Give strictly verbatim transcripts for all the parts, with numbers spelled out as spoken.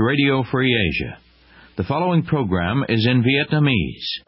Radio Free Asia. The following program is in Vietnamese.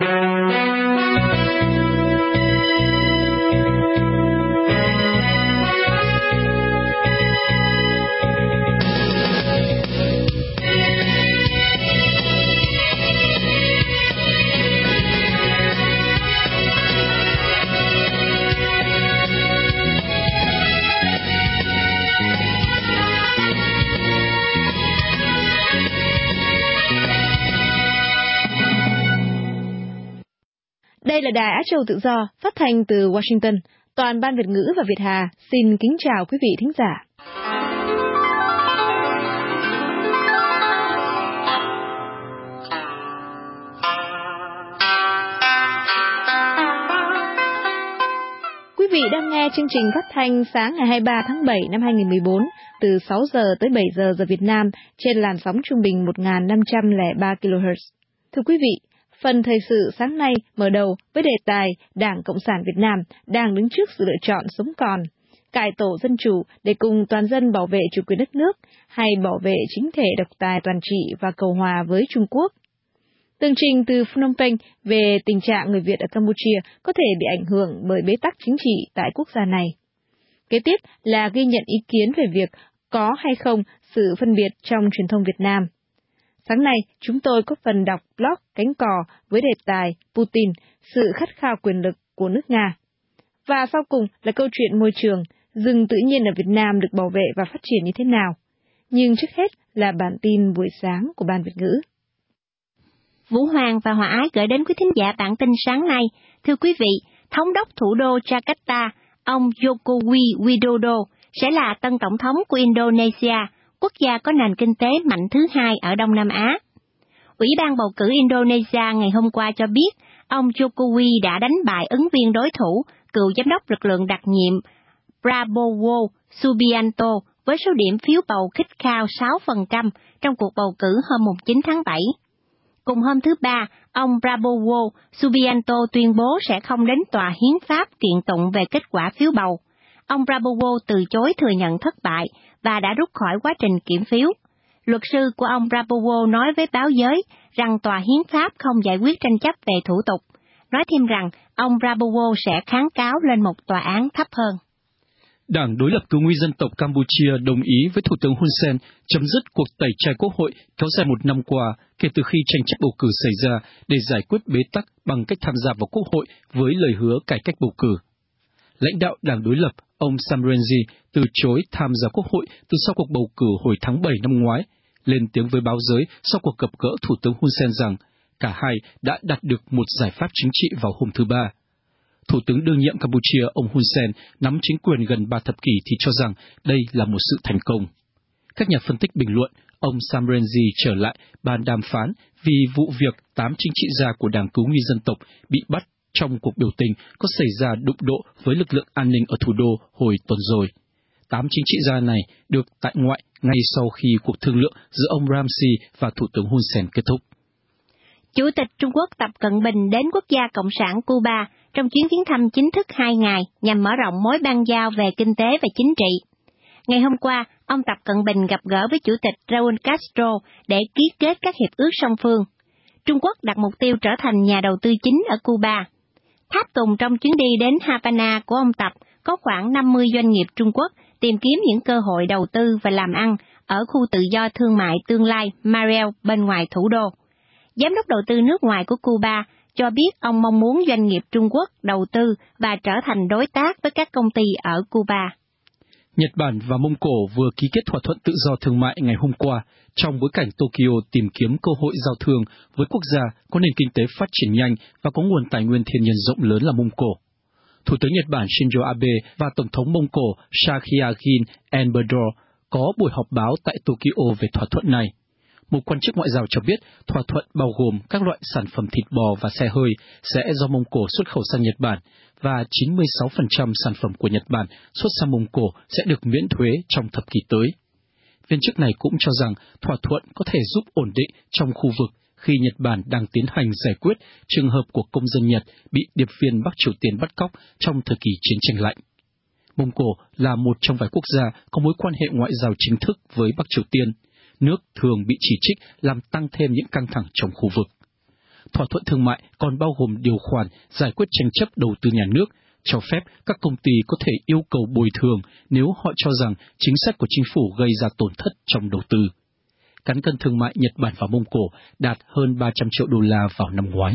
Đây là Đài Á Châu Tự Do, phát thanh từ Washington. Toàn ban Việt ngữ và Việt Hà xin kính chào quý vị thính giả. Quý vị đang nghe chương trình phát thanh sáng ngày hai mươi ba tháng bảy năm hai nghìn không trăm mười bốn từ sáu giờ tới bảy giờ giờ Việt Nam trên làn sóng trung bình một nghìn năm trăm lẻ ba ki lô héc. Thưa quý vị, phần thời sự sáng nay mở đầu với đề tài Đảng Cộng sản Việt Nam đang đứng trước sự lựa chọn sống còn, cải tổ dân chủ để cùng toàn dân bảo vệ chủ quyền đất nước hay bảo vệ chính thể độc tài toàn trị và cầu hòa với Trung Quốc. Tường trình từ Phnom Penh về tình trạng người Việt ở Campuchia có thể bị ảnh hưởng bởi bế tắc chính trị tại quốc gia này. Kế tiếp là ghi nhận ý kiến về việc có hay không sự phân biệt trong truyền thông Việt Nam. Sáng nay, chúng tôi có phần đọc blog Cánh Cò với đề tài Putin, sự khát khao quyền lực của nước Nga. Và sau cùng là câu chuyện môi trường, rừng tự nhiên ở Việt Nam được bảo vệ và phát triển như thế nào. Nhưng trước hết là bản tin buổi sáng của Ban Việt ngữ. Vũ Hoàng và Hòa Ái gửi đến quý thính giả bản tin sáng nay. Thưa quý vị, thống đốc thủ đô Jakarta, ông Joko Widodo, sẽ là tân tổng thống của Indonesia, quốc gia có nền kinh tế mạnh thứ hai ở Đông Nam Á. Ủy ban bầu cử Indonesia ngày hôm qua cho biết, ông Jokowi đã đánh bại ứng viên đối thủ, cựu giám đốc lực lượng đặc nhiệm Prabowo Subianto với số điểm phiếu bầu khích khao sáu phần trăm trong cuộc bầu cử hôm chín tháng bảy. Cùng hôm thứ Ba, ông Prabowo Subianto tuyên bố sẽ không đến tòa hiến pháp kiện tụng về kết quả phiếu bầu. Ông Prabowo từ chối thừa nhận thất bại và đã rút khỏi quá trình kiểm phiếu. Luật sư của ông Prabowo nói với báo giới rằng tòa hiến pháp không giải quyết tranh chấp về thủ tục, nói thêm rằng ông Prabowo sẽ kháng cáo lên một tòa án thấp hơn. Đảng đối lập cứu nguy dân tộc Campuchia đồng ý với Thủ tướng Hun Sen chấm dứt cuộc tẩy chay quốc hội kéo dài một năm qua kể từ khi tranh chấp bầu cử xảy ra để giải quyết bế tắc bằng cách tham gia vào quốc hội với lời hứa cải cách bầu cử. Lãnh đạo đảng đối lập, ông Sam Rainsy, từ chối tham gia quốc hội từ sau cuộc bầu cử hồi tháng bảy năm ngoái, lên tiếng với báo giới sau cuộc gặp gỡ Thủ tướng Hun Sen rằng cả hai đã đạt được một giải pháp chính trị vào hôm thứ Ba. Thủ tướng đương nhiệm Campuchia, ông Hun Sen, nắm chính quyền gần ba thập kỷ thì cho rằng đây là một sự thành công. Các nhà phân tích bình luận, ông Sam Rainsy trở lại bàn đàm phán vì vụ việc tám chính trị gia của Đảng Cứu nguy dân tộc bị bắt trong cuộc biểu tình có xảy ra đụng độ với lực lượng an ninh ở thủ đô hồi tuần rồi. Tám chính trị gia này được tại ngoại ngay sau khi cuộc thương lượng giữa ông Ramsi và Thủ tướng Hun Sen kết thúc. Chủ tịch Trung Quốc Tập Cận Bình đến quốc gia Cộng sản Cuba trong chuyến viếng thăm chính thức hai ngày nhằm mở rộng mối bang giao về kinh tế và chính trị. Ngày hôm qua, ông Tập Cận Bình gặp gỡ với Chủ tịch Raúl Castro để ký kết các hiệp ước song phương. Trung Quốc đặt mục tiêu trở thành nhà đầu tư chính ở Cuba. Tháp tùng trong chuyến đi đến Havana của ông Tập có khoảng năm mươi doanh nghiệp Trung Quốc tìm kiếm những cơ hội đầu tư và làm ăn ở khu tự do thương mại tương lai Mariel bên ngoài thủ đô. Giám đốc đầu tư nước ngoài của Cuba cho biết ông mong muốn doanh nghiệp Trung Quốc đầu tư và trở thành đối tác với các công ty ở Cuba. Nhật Bản và Mông Cổ vừa ký kết thỏa thuận tự do thương mại ngày hôm qua trong bối cảnh Tokyo tìm kiếm cơ hội giao thương với quốc gia có nền kinh tế phát triển nhanh và có nguồn tài nguyên thiên nhiên rộng lớn là Mông Cổ. Thủ tướng Nhật Bản Shinzo Abe và Tổng thống Mông Cổ Sakhiagin Enberdor có buổi họp báo tại Tokyo về thỏa thuận này. Một quan chức ngoại giao cho biết thỏa thuận bao gồm các loại sản phẩm thịt bò và xe hơi sẽ do Mông Cổ xuất khẩu sang Nhật Bản và chín mươi sáu phần trăm sản phẩm của Nhật Bản xuất sang Mông Cổ sẽ được miễn thuế trong thập kỷ tới. Viên chức này cũng cho rằng thỏa thuận có thể giúp ổn định trong khu vực khi Nhật Bản đang tiến hành giải quyết trường hợp của công dân Nhật bị điệp viên Bắc Triều Tiên bắt cóc trong thời kỳ chiến tranh lạnh. Mông Cổ là một trong vài quốc gia có mối quan hệ ngoại giao chính thức với Bắc Triều Tiên. nước thường bị chỉ trích làm tăng thêm những căng thẳng trong khu vực. Thỏa thuận thương mại còn bao gồm điều khoản giải quyết tranh chấp đầu tư nhà nước, cho phép các công ty có thể yêu cầu bồi thường nếu họ cho rằng chính sách của chính phủ gây ra tổn thất trong đầu tư. Cán cân thương mại Nhật Bản và Mông Cổ đạt hơn ba trăm triệu đô la vào năm ngoái.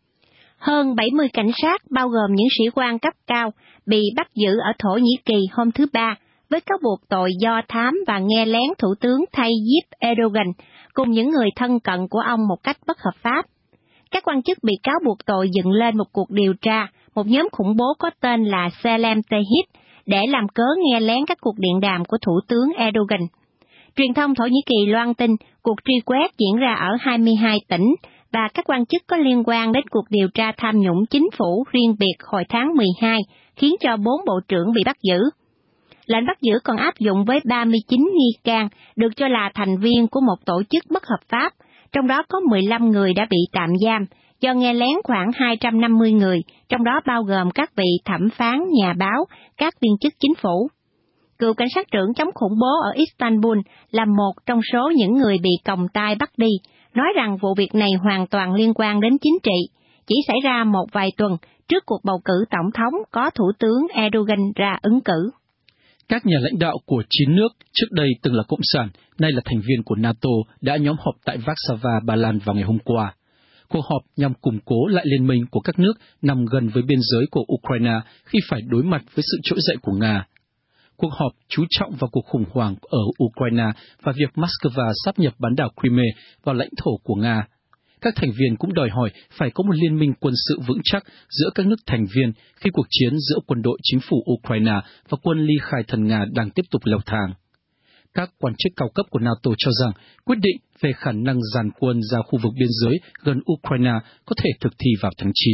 Hơn bảy mươi cảnh sát, bao gồm những sĩ quan cấp cao, bị bắt giữ ở Thổ Nhĩ Kỳ hôm thứ Ba, với cáo buộc tội do thám và nghe lén Thủ tướng Tayyip Erdogan cùng những người thân cận của ông một cách bất hợp pháp. Các quan chức bị cáo buộc tội dựng lên một cuộc điều tra, một nhóm khủng bố có tên là Selem Tehit, để làm cớ nghe lén các cuộc điện đàm của Thủ tướng Erdogan. Truyền thông Thổ Nhĩ Kỳ loan tin cuộc truy quét diễn ra ở hai mươi hai tỉnh và các quan chức có liên quan đến cuộc điều tra tham nhũng chính phủ riêng biệt hồi tháng mười hai, khiến cho bốn bộ trưởng bị bắt giữ. Lệnh bắt giữ còn áp dụng với ba mươi chín nghi can được cho là thành viên của một tổ chức bất hợp pháp, trong đó có mười lăm người đã bị tạm giam do nghe lén khoảng hai trăm năm mươi người, trong đó bao gồm các vị thẩm phán, nhà báo, các viên chức chính phủ. Cựu cảnh sát trưởng chống khủng bố ở Istanbul là một trong số những người bị còng tay bắt đi, nói rằng vụ việc này hoàn toàn liên quan đến chính trị, chỉ xảy ra một vài tuần trước cuộc bầu cử tổng thống có Thủ tướng Erdogan ra ứng cử. Các nhà lãnh đạo của chín nước trước đây từng là cộng sản, nay là thành viên của NATO đã nhóm họp tại Warsaw, Ba Lan vào ngày hôm qua. Cuộc họp nhằm củng cố lại liên minh của các nước nằm gần với biên giới của Ukraine khi phải đối mặt với sự trỗi dậy của Nga. Cuộc họp chú trọng vào cuộc khủng hoảng ở Ukraine và việc Moscow sáp nhập bán đảo Crimea vào lãnh thổ của Nga. Các thành viên cũng đòi hỏi phải có một liên minh quân sự vững chắc giữa các nước thành viên khi cuộc chiến giữa quân đội chính phủ Ukraine và quân ly khai thân Nga đang tiếp tục leo thang. Các quan chức cao cấp của NATO cho rằng quyết định về khả năng dàn quân ra khu vực biên giới gần Ukraine có thể thực thi vào tháng chín.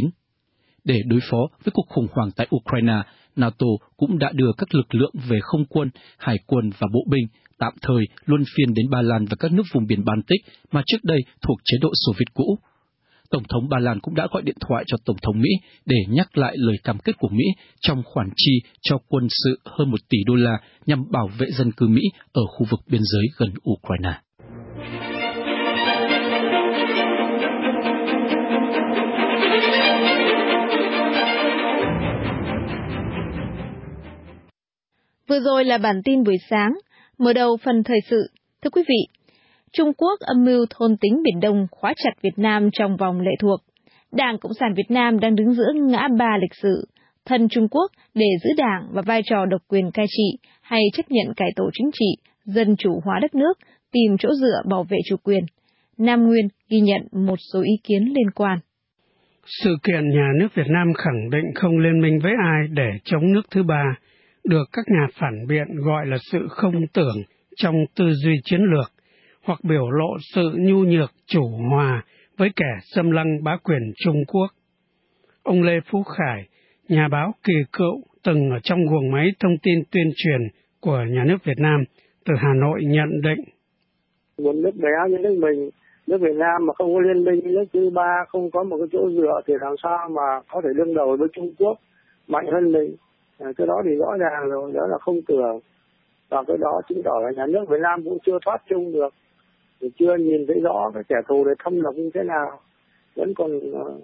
Để đối phó với cuộc khủng hoảng tại Ukraine, NATO cũng đã đưa các lực lượng về không quân, hải quân và bộ binh tạm thời luân phiên đến Ba Lan và các nước vùng biển Baltic mà trước đây thuộc chế độ Xô Viết cũ. Tổng thống Ba Lan cũng đã gọi điện thoại cho Tổng thống Mỹ để nhắc lại lời cam kết của Mỹ trong khoản chi cho quân sự hơn một tỷ đô la nhằm bảo vệ dân cư Mỹ ở khu vực biên giới gần Ukraine. Vừa rồi là bản tin buổi sáng. Mở đầu phần thời sự. Thưa quý vị, Trung Quốc âm mưu thôn tính Biển Đông khóa chặt Việt Nam trong vòng lệ thuộc. Đảng Cộng sản Việt Nam đang đứng giữa ngã ba lịch sử, thân Trung Quốc để giữ đảng và vai trò độc quyền cai trị, hay chấp nhận cải tổ chính trị, dân chủ hóa đất nước, tìm chỗ dựa bảo vệ chủ quyền. Nam Nguyên ghi nhận một số ý kiến liên quan. Sự kiện nhà nước Việt Nam khẳng định không liên minh với ai để chống nước thứ ba, được các nhà phản biện gọi là sự không tưởng trong tư duy chiến lược, hoặc biểu lộ sự nhu nhược chủ hòa với kẻ xâm lăng bá quyền Trung Quốc. Ông Lê Phú Khải, nhà báo kỳ cựu từng ở trong guồng máy thông tin tuyên truyền của nhà nước Việt Nam từ Hà Nội nhận định: một nước bé như nước mình, nước Việt Nam mà không có liên minh với nước thứ ba, không có một cái chỗ dựa thì làm sao mà có thể đương đầu với Trung Quốc mạnh hơn mình. Cái đó thì rõ ràng rồi, đó là không tưởng. Và cái đó chứng tỏ là nhà nước Việt Nam cũng chưa thoát chung được, thì chưa nhìn thấy rõ cái kẻ thù để thâm độc như thế nào, vẫn còn uh,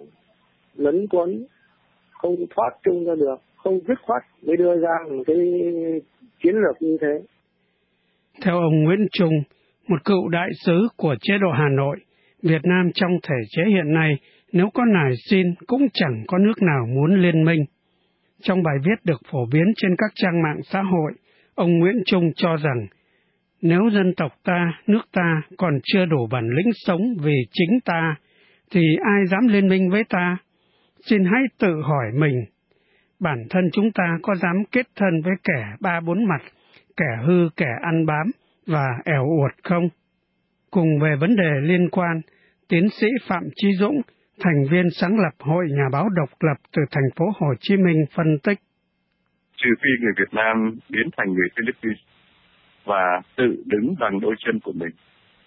lấn quấn, không thoát chung ra được, không dứt khoát mới đưa ra một cái chiến lược như thế. Theo ông Nguyễn Trung, một cựu đại sứ của chế độ Hà Nội, Việt Nam trong thể chế hiện nay nếu có nài xin cũng chẳng có nước nào muốn liên minh. Trong bài viết được phổ biến trên các trang mạng xã hội, ông Nguyễn Trung cho rằng nếu dân tộc ta, nước ta còn chưa đủ bản lĩnh sống vì chính ta, thì ai dám liên minh với ta? Xin hãy tự hỏi mình, bản thân chúng ta có dám kết thân với kẻ ba bốn mặt, kẻ hư kẻ ăn bám và ẻo uột không? Cùng về vấn đề liên quan, tiến sĩ Phạm Chí Dũng, thành viên sáng lập Hội Nhà báo độc lập từ thành phố Hồ Chí Minh phân tích: trừ phi người Việt Nam biến thành người Philippines và tự đứng bằng đôi chân của mình,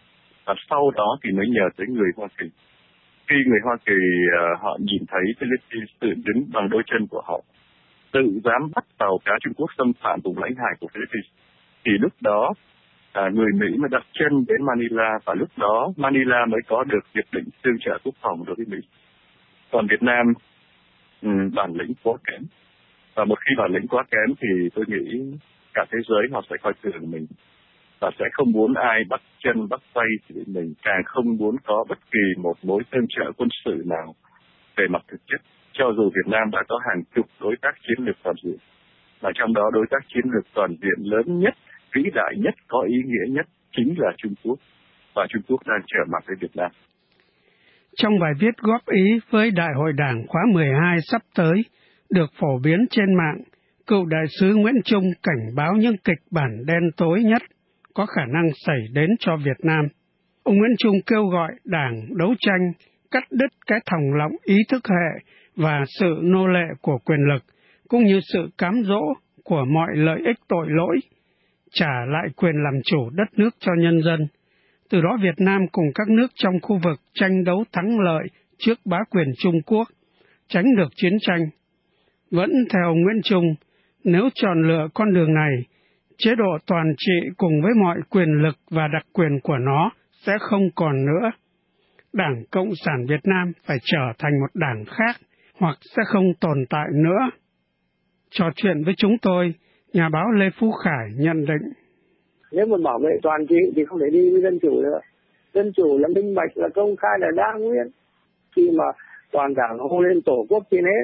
và sau đó thì mới nhờ tới người Hoa Kỳ. Khi người Hoa Kỳ uh, họ nhìn thấy Philippines tự đứng bằng đôi chân của họ, tự dám bắt tàu cá Trung Quốc xâm phạm vùng lãnh hải của Philippines, thì lúc đó à, người Mỹ mới đặt chân đến Manila, và lúc đó Manila mới có được hiệp định tương trợ quốc phòng đối với Mỹ. Còn Việt Nam um, bản lĩnh quá kém, và một khi bản lĩnh quá kém thì tôi nghĩ cả thế giới họ sẽ coi thường mình và sẽ không muốn ai bắt chân bắt tay thì mình, càng không muốn có bất kỳ một mối tương trợ quân sự nào về mặt thực chất, cho dù Việt Nam đã có hàng chục đối tác chiến lược toàn diện, và trong đó đối tác chiến lược toàn diện lớn nhất, vĩ đại nhất, có ý nghĩa nhất chính là Trung Quốc, và Trung Quốc đang trở mặt với Việt Nam. Trong bài viết góp ý với Đại hội Đảng khóa mười hai sắp tới, được phổ biến trên mạng, cựu đại sứ Nguyễn Trung cảnh báo những kịch bản đen tối nhất có khả năng xảy đến cho Việt Nam. Ông Nguyễn Trung kêu gọi Đảng đấu tranh, cắt đứt cái thòng lọng ý thức hệ và sự nô lệ của quyền lực, cũng như sự cám dỗ của mọi lợi ích tội lỗi, trả lại quyền làm chủ đất nước cho nhân dân. Từ đó Việt Nam cùng các nước trong khu vực tranh đấu thắng lợi trước bá quyền Trung Quốc, tránh được chiến tranh. Vẫn theo Nguyễn Trung, nếu chọn lựa con đường này, chế độ toàn trị cùng với mọi quyền lực và đặc quyền của nó sẽ không còn nữa. Đảng Cộng sản Việt Nam phải trở thành một đảng khác hoặc sẽ không tồn tại nữa. Trò chuyện với chúng tôi, nhà báo Lê Phú Khải nhận định. Nếu mà bảo vệ toàn trị thì không thể đi với dân chủ nữa. Dân chủ là minh bạch, là công khai, là đa nguyên. Khi mà toàn đảng hô lên tổ quốc trên hết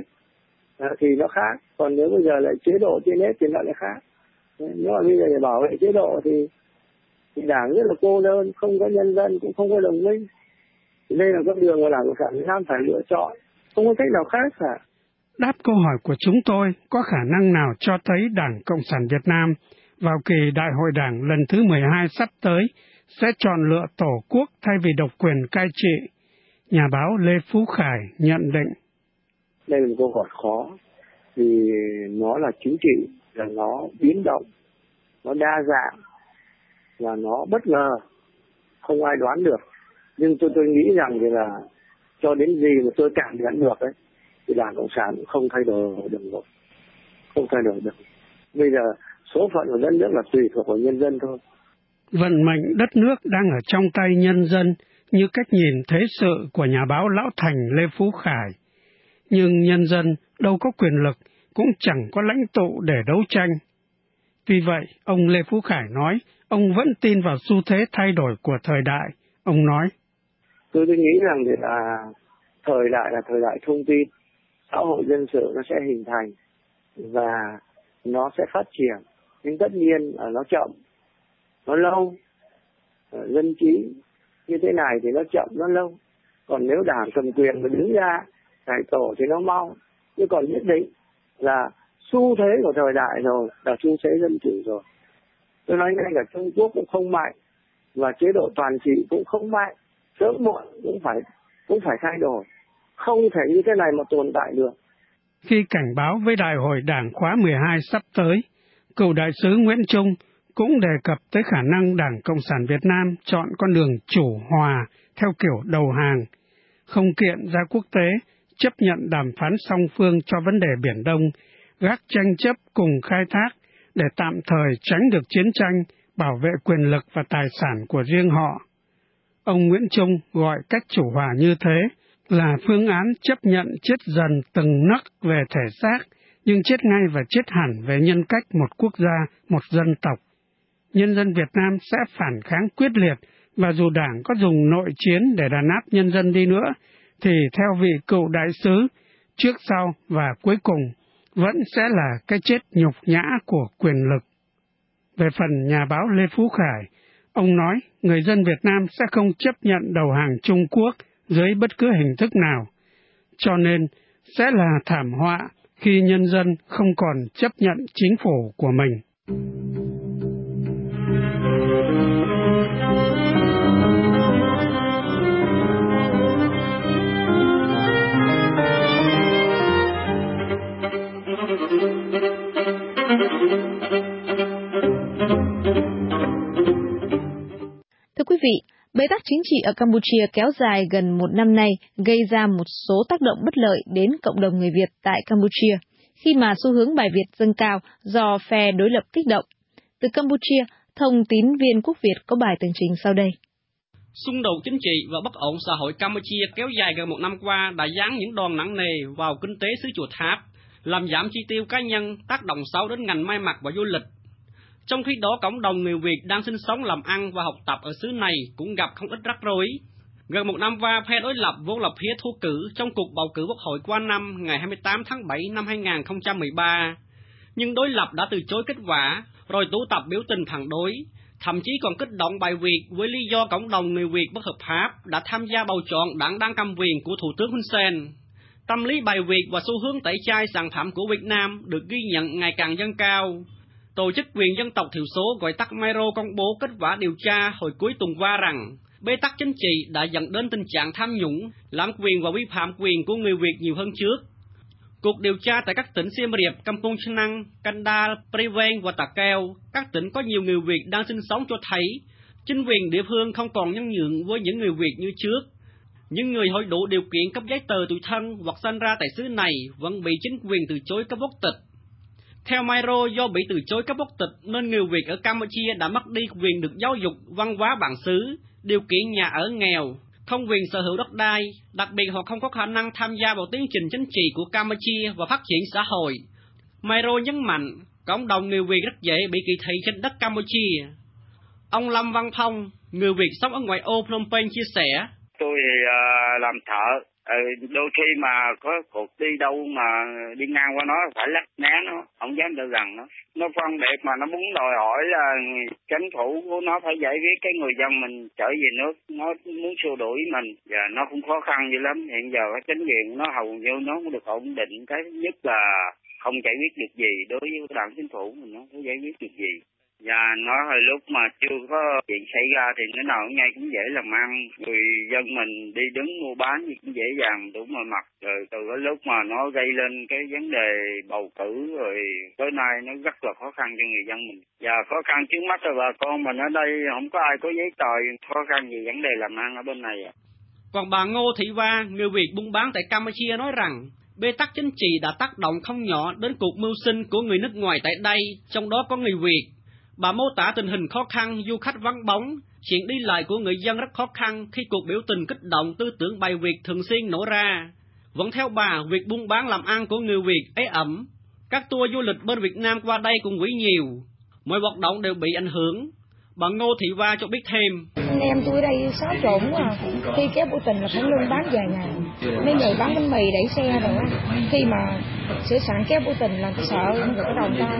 thì nó khác. Còn nếu bây giờ lại chế độ trên hết thì nó lại khác. Nếu mà bây giờ để bảo vệ chế độ thì, thì đảng rất là cô đơn, không có nhân dân, cũng không có đồng minh. Thì đây là con đường mà Đảng Cộng sản Việt Nam phải lựa chọn, không có cách nào khác cả. Đáp câu hỏi của chúng tôi, có khả năng nào cho thấy Đảng Cộng sản Việt Nam vào kỳ Đại hội Đảng lần thứ mười hai sắp tới sẽ chọn lựa tổ quốc thay vì độc quyền cai trị? Nhà báo Lê Phú Khải nhận định. Đây là một câu hỏi khó, vì nó là chính trị, là nó biến động, nó đa dạng, và nó bất ngờ, không ai đoán được. Nhưng tôi tôi nghĩ rằng thì là cho đến gì mà tôi cảm nhận được ấy, thì Đảng Cộng sản cũng không thay đổi được rồi, không thay đổi được. Bây giờ số phận của đất nước là tùy thuộc vào nhân dân thôi. Vận mệnh đất nước đang ở trong tay nhân dân, như cách nhìn thế sự của nhà báo lão thành Lê Phú Khải. Nhưng nhân dân đâu có quyền lực, cũng chẳng có lãnh tụ để đấu tranh. Vì vậy, ông Lê Phú Khải nói, ông vẫn tin vào xu thế thay đổi của thời đại. Ông nói, Tôi tôi nghĩ rằng là thời đại là thời đại thông tin, xã hội dân sự nó sẽ hình thành và nó sẽ phát triển. Nhưng tất nhiên là nó chậm, nó lâu. Dân trí như thế này thì nó chậm, nó lâu. Còn nếu đảng cầm quyền mà đứng ra cải tổ thì nó mau. Nhưng còn nhất định là xu thế của thời đại rồi, là xu thế dân chủ rồi. Tôi nói ngay cả Trung Quốc cũng không mạnh, và chế độ toàn trị cũng không mạnh. Sớm muộn cũng phải cũng phải thay đổi. Không thể như thế này mà tồn tại được. Khi cảnh báo với Đại hội Đảng khóa mười hai sắp tới, cựu đại sứ Nguyễn Trung cũng đề cập tới khả năng Đảng Cộng sản Việt Nam chọn con đường chủ hòa theo kiểu đầu hàng, không kiện ra quốc tế, chấp nhận đàm phán song phương cho vấn đề Biển Đông, gác tranh chấp cùng khai thác để tạm thời tránh được chiến tranh, bảo vệ quyền lực và tài sản của riêng họ. Ông Nguyễn Trung gọi cách chủ hòa như thế là phương án chấp nhận chết dần từng nấc về thể xác, nhưng chết ngay và chết hẳn về nhân cách một quốc gia, một dân tộc. Nhân dân Việt Nam sẽ phản kháng quyết liệt, và dù Đảng có dùng nội chiến để đàn áp nhân dân đi nữa, thì theo vị cựu đại sứ, trước sau và cuối cùng vẫn sẽ là cái chết nhục nhã của quyền lực. Về phần nhà báo Lê Phú Khải, ông nói người dân Việt Nam sẽ không chấp nhận đầu hàng Trung Quốc dưới bất cứ hình thức nào, cho nên sẽ là thảm họa khi nhân dân không còn chấp nhận chính phủ của mình. Thưa quý vị, bế tắc chính trị ở Campuchia kéo dài gần một năm nay gây ra một số tác động bất lợi đến cộng đồng người Việt tại Campuchia, khi mà xu hướng bài Việt dâng cao do phe đối lập kích động. Từ Campuchia, Thông tín viên Quốc Việt có bài tường trình sau đây. Xung đột chính trị và bất ổn xã hội Campuchia kéo dài gần một năm qua đã giáng những đòn nặng nề vào kinh tế xứ Chùa Tháp, làm giảm chi tiêu cá nhân, tác động xấu đến ngành may mặc và du lịch. Trong khi đó, cộng đồng người Việt đang sinh sống, làm ăn và học tập ở xứ này cũng gặp không ít rắc rối. Gần một năm qua, phe đối lập vốn là phía thua cử trong cuộc bầu cử quốc hội qua năm ngày hai mươi tám tháng bảy năm hai nghìn không trăm mười ba. Nhưng đối lập đã từ chối kết quả, rồi tụ tập biểu tình phản đối, thậm chí còn kích động bài Việt với lý do cộng đồng người Việt bất hợp pháp đã tham gia bầu chọn đảng đang cầm quyền của Thủ tướng Hun Sen. Tâm lý bài Việt và xu hướng tẩy chay sản phẩm của Việt Nam được ghi nhận ngày càng dâng cao. Tổ chức quyền dân tộc thiểu số gọi tắt Mairo công bố kết quả điều tra hồi cuối tuần qua rằng bế tắc chính trị đã dẫn đến tình trạng tham nhũng, lạm quyền và vi phạm quyền của người Việt nhiều hơn trước. Cuộc điều tra tại các tỉnh Siem Reap, Kampong Chhnang, Kandal, Preven và Tà Keo, các tỉnh có nhiều người Việt đang sinh sống, cho thấy chính quyền địa phương không còn nhân nhượng với những người Việt như trước. Những người hội đủ điều kiện cấp giấy tờ tùy thân hoặc sinh ra tại xứ này vẫn bị chính quyền từ chối cấp quốc tịch. Theo Mairo, do bị từ chối cấp quốc tịch nên người Việt ở Campuchia đã mất đi quyền được giáo dục, văn hóa bản xứ, điều kiện nhà ở nghèo, không quyền sở hữu đất đai, đặc biệt họ không có khả năng tham gia vào tiến trình chính trị của Campuchia và phát triển xã hội. Mairo nhấn mạnh, cộng đồng người Việt rất dễ bị kỳ thị trên đất Campuchia. Ông Lâm Văn Phong, người Việt sống ở ngoại ô Phnom Penh chia sẻ: Tôi uh, làm thợ, ừ, đôi khi mà có cuộc đi đâu mà đi ngang qua nó phải lách né nó, không dám đỡ gần nó. Nó phân biệt mà nó muốn đòi hỏi là chính phủ của nó phải giải quyết cái người dân mình trở về nước, nó muốn xua đuổi mình, và nó cũng khó khăn dữ lắm. Hiện giờ cái chính quyền nó hầu như nó cũng được ổn định, cái nhất là không giải quyết được gì đối với đảng chính phủ mình, nó không giải quyết được gì. Và nó hồi lúc mà chưa có chuyện xảy ra thì nó nào ngay cũng dễ làm ăn, người dân mình đi đứng mua bán thì cũng dễ dàng đủ mọi mặt. Rồi từ cái lúc mà nó gây lên cái vấn đề bầu cử rồi tới nay nó rất là khó khăn cho người dân mình. Và khó khăn trước mắt là bà con mình ở đây không có ai có giấy tờ, khó khăn về vấn đề làm ăn ở bên này. Còn bà Ngô Thị Va, người Việt buôn bán tại Campuchia nói rằng bế tắc chính trị đã tác động không nhỏ đến cuộc mưu sinh của người nước ngoài tại đây, trong đó có người Việt. Bà mô tả tình hình khó khăn, du khách vắng bóng, chuyện đi lại của người dân rất khó khăn khi cuộc biểu tình kích động tư tưởng bài Việt thường xuyên nổ ra. Vẫn theo bà, việc buôn bán làm ăn của người Việt ế ẩm. Các tour du lịch bên Việt Nam qua đây cũng hủy nhiều. Mọi hoạt động đều bị ảnh hưởng. Bà Ngô Thị Va cho biết thêm: Anh em tôi ở đây xáo trộn quá. Khi kéo biểu tình là phải luôn bán vài ngày. Mấy người bán bánh mì đẩy xe rồi á. Khi mà sửa soạn kéo biểu tình là sợ không được cái đầu ta.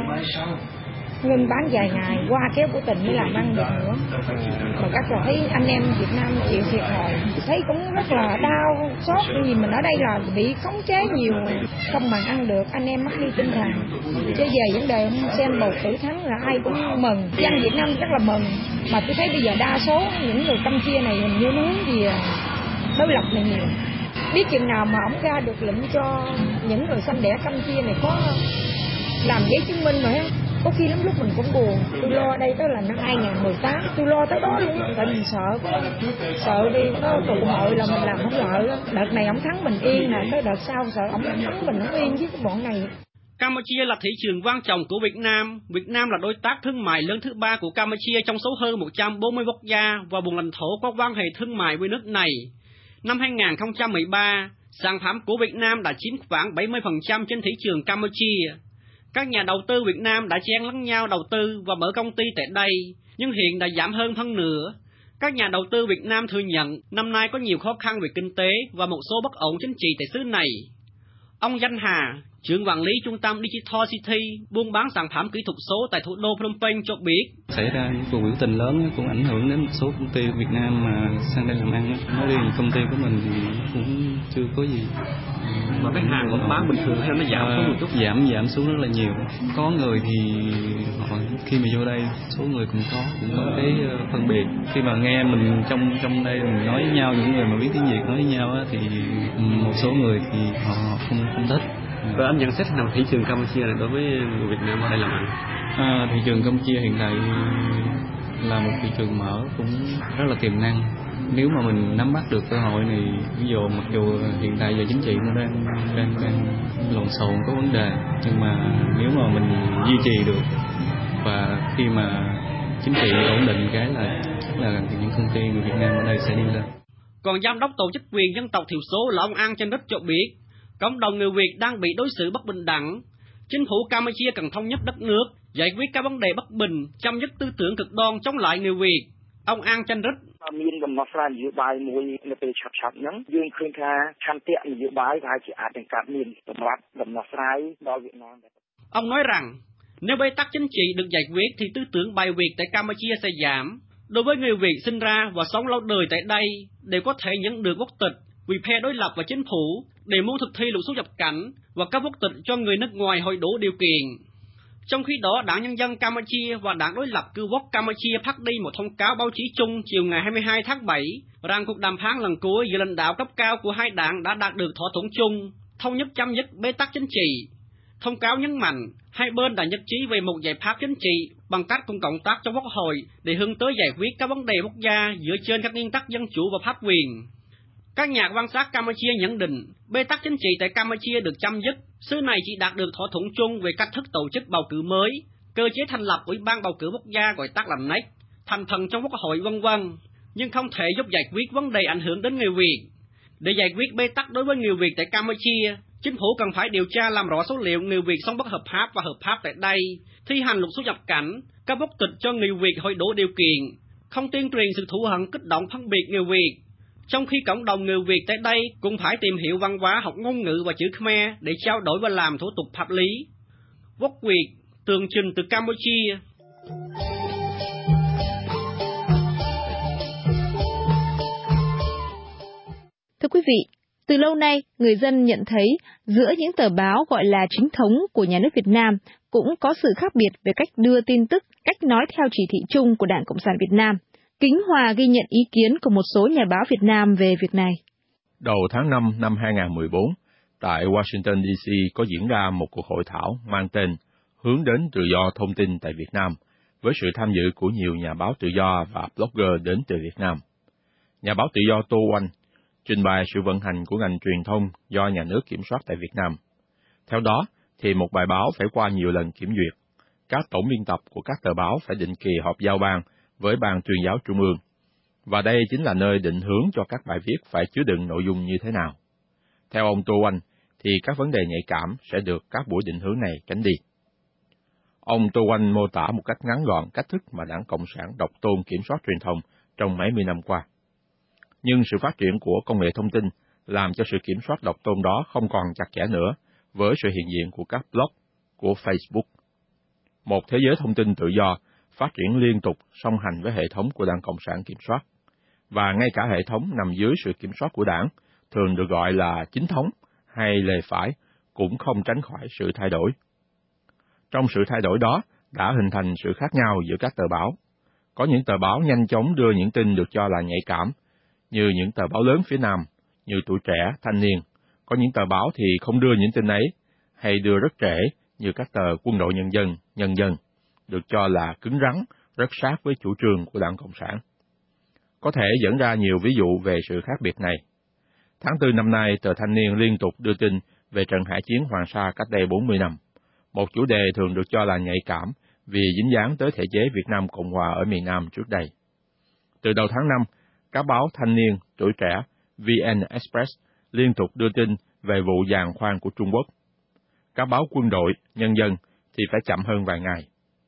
Ngưng bán vài ngày, qua kéo của tình mới làm ăn được nữa. Mà các là thấy anh em Việt Nam chịu thiệt thòi, thấy cũng rất là đau, xót, vì mình ở đây là bị khống chế nhiều, không mà ăn được, anh em mất đi tinh thần. Chứ về vấn đề ông Sen bầu cử thắng là ai cũng mừng, dân Việt Nam rất là mừng. Mà tôi thấy bây giờ đa số những người Campuchia này hình như nó hướng gì đối lập này nhiều. Biết chừng nào mà ông ra được lệnh cho những người xanh đẻ Campuchia này có làm giấy chứng minh rồi á. Có khi lắm lúc mình cũng buồn, tôi lo đây tới là năm hai nghìn không trăm mười tám, tôi lo tới đó luôn, tại mình sợ quá, sợ đi có tụ hội là mình làm không lợi. Đợt này ông thắng mình yên nè, tới đợt sau sợ ông thắng mình không yên với cái bọn này. Campuchia là thị trường quan trọng của Việt Nam. Việt Nam là đối tác thương mại lớn thứ ba của Campuchia trong số hơn một trăm bốn mươi quốc gia và vùng lãnh thổ có quan hệ thương mại với nước này. Năm hai nghìn không trăm mười ba, sản phẩm của Việt Nam đã chiếm khoảng bảy mươi phần trăm trên thị trường Campuchia. Các nhà đầu tư Việt Nam đã chen lấn nhau đầu tư và mở công ty tại đây, nhưng hiện đã giảm hơn phân nửa. Các nhà đầu tư Việt Nam thừa nhận năm nay có nhiều khó khăn về kinh tế và một số bất ổn chính trị tại xứ này. Ông Danh Hà, trưởng quản lý trung tâm Digital City, buôn bán sản phẩm kỹ thuật số tại thủ đô Phnom Penh cho biết: Xảy ra những cuộc biểu tình lớn cũng ảnh hưởng đến một số công ty Việt Nam mà sang đây làm ăn. Nói riêng công ty của mình thì cũng chưa có gì. Mà cái hàng vẫn bán bình thường hay nó giảm à, một chút? Giảm giảm xuống rất là nhiều. Có người thì họ khi mà vô đây, số người cũng có cũng có cái phân biệt. Khi mà nghe mình trong trong đây mình nói với nhau, những người mà biết tiếng Việt nói với nhau á, thì một số người thì họ không không thích. Và anh nhận xét nào thị trường Campuchia này đối với người Việt Nam ở đây làm ăn? À, thị trường Campuchia hiện tại là một thị trường mở cũng rất là tiềm năng. Nếu mà mình nắm bắt được cơ hội này, ví dụ mặc dù hiện tại giờ chính trị nó đang đang đang lộn xộn có vấn đề, nhưng mà nếu mà mình duy trì được và khi mà chính trị ổn định cái là là những công ty người Việt Nam ở đây sẽ đi lên. Còn giám đốc tổ chức quyền dân tộc thiểu số là ông An Chanh Rích cho biết, cộng đồng người Việt đang bị đối xử bất bình đẳng. Chính phủ Campuchia cần thống nhất đất nước, giải quyết các vấn đề bất bình, chấm dứt tư tưởng cực đoan chống lại người Việt. Ông An Chanh Rích មានដំណោះស្រាយនយោបាយមួយនៅពេលឆាប់ៗហ្នឹងយើងឃើញថាឆន្ទៈនយោបាយប្រហែលជាអាចនឹងកើតមានសម្រាប់ដំណោះស្រាយដល់វៀតណាម. Ông nói rằng nếu bế tắc chính trị được giải quyết thì tư tưởng bài Việt tại Campuchia sẽ giảm. Đối với người Việt sinh ra và sống lâu đời tại đây đều có thể nhận được quốc tịch vì phe đối lập và chính phủ để muốn thực thi luật xuất nhập cảnh và cấp quốc tịch cho người nước ngoài hội đủ điều kiện. Trong khi đó, Đảng Nhân dân Campuchia và Đảng đối lập Cứu quốc Campuchia phát đi một thông cáo báo chí chung chiều ngày hai mươi hai tháng bảy rằng cuộc đàm phán lần cuối giữa lãnh đạo cấp cao của hai đảng đã đạt được thỏa thuận chung, thống nhất chấm dứt bế tắc chính trị. Thông cáo nhấn mạnh, hai bên đã nhất trí về một giải pháp chính trị bằng cách cùng cộng tác trong Quốc hội để hướng tới giải quyết các vấn đề quốc gia dựa trên các nguyên tắc dân chủ và pháp quyền. Các nhà quan sát Campuchia nhận định, bế tắc chính trị tại Campuchia được chấm dứt, xứ này chỉ đạt được thỏa thuận chung về cách thức tổ chức bầu cử mới, cơ chế thành lập Ủy ban bầu cử quốc gia gọi tắt là en e xê, thành phần trong Quốc hội vân vân, nhưng không thể giúp giải quyết vấn đề ảnh hưởng đến người Việt. Để giải quyết bế tắc đối với người Việt tại Campuchia, chính phủ cần phải điều tra làm rõ số liệu người Việt sống bất hợp pháp và hợp pháp tại đây, thi hành luật xuất nhập cảnh, cấp quốc tịch cho người Việt hội đủ điều kiện, không tuyên truyền sự thù hận kích động phân biệt người Việt. Trong khi cộng đồng người Việt tại đây cũng phải tìm hiểu văn hóa, học ngôn ngữ và chữ Khmer để trao đổi và làm thủ tục pháp lý. Quốc Việt, tường trình từ Campuchia. Thưa quý vị, từ lâu nay, người dân nhận thấy giữa những tờ báo gọi là chính thống của nhà nước Việt Nam cũng có sự khác biệt về cách đưa tin tức, cách nói theo chỉ thị chung của Đảng Cộng sản Việt Nam. Kính Hòa ghi nhận ý kiến của một số nhà báo Việt Nam về việc này. Đầu tháng năm năm hai nghìn không trăm mười bốn, tại Washington đê xê có diễn ra một cuộc hội thảo mang tên Hướng đến tự do thông tin tại Việt Nam, với sự tham dự của nhiều nhà báo tự do và blogger đến từ Việt Nam. Nhà báo tự do Tô Oanh trình bày sự vận hành của ngành truyền thông do nhà nước kiểm soát tại Việt Nam. Theo đó, thì một bài báo phải qua nhiều lần kiểm duyệt. Các tổng biên tập của các tờ báo phải định kỳ họp giao ban với Ban Tuyên giáo Trung ương. Và đây chính là nơi định hướng cho các bài viết phải chứa đựng nội dung như thế nào. Theo ông Tô Oanh, thì các vấn đề nhạy cảm sẽ được các buổi định hướng này tránh đi. Ông Tô Oanh mô tả một cách ngắn gọn cách thức mà Đảng Cộng sản độc tôn kiểm soát truyền thông trong mấy mươi năm qua. Nhưng sự phát triển của công nghệ thông tin làm cho sự kiểm soát độc tôn đó không còn chặt chẽ nữa với sự hiện diện của các blog, của Facebook. Một thế giới thông tin tự do phát triển liên tục song hành với hệ thống của Đảng Cộng sản kiểm soát. Và ngay cả hệ thống nằm dưới sự kiểm soát của Đảng, thường được gọi là chính thống hay lề phải, cũng không tránh khỏi sự thay đổi. Trong sự thay đổi đó đã hình thành sự khác nhau giữa các tờ báo. Có những tờ báo nhanh chóng đưa những tin được cho là nhạy cảm, như những tờ báo lớn phía Nam, như Tuổi Trẻ, Thanh Niên. Có những tờ báo thì không đưa những tin ấy, hay đưa rất trễ, như các tờ Quân đội Nhân dân, Nhân dân, được cho là cứng rắn, rất sát với chủ trương của Đảng Cộng sản. Có thể dẫn ra nhiều ví dụ về sự khác biệt này. Tháng tư năm nay, tờ Thanh Niên liên tục đưa tin về trận hải chiến Hoàng Sa cách đây bốn mươi năm, một chủ đề thường được cho là nhạy cảm vì dính dáng tới thể chế Việt Nam Cộng Hòa ở miền Nam trước đây. Từ đầu tháng năm, các báo Thanh Niên, Tuổi Trẻ, vê en Express liên tục đưa tin về vụ giàn khoan của Trung Quốc. Các báo Quân đội, Nhân dân thì phải chậm hơn vài ngày.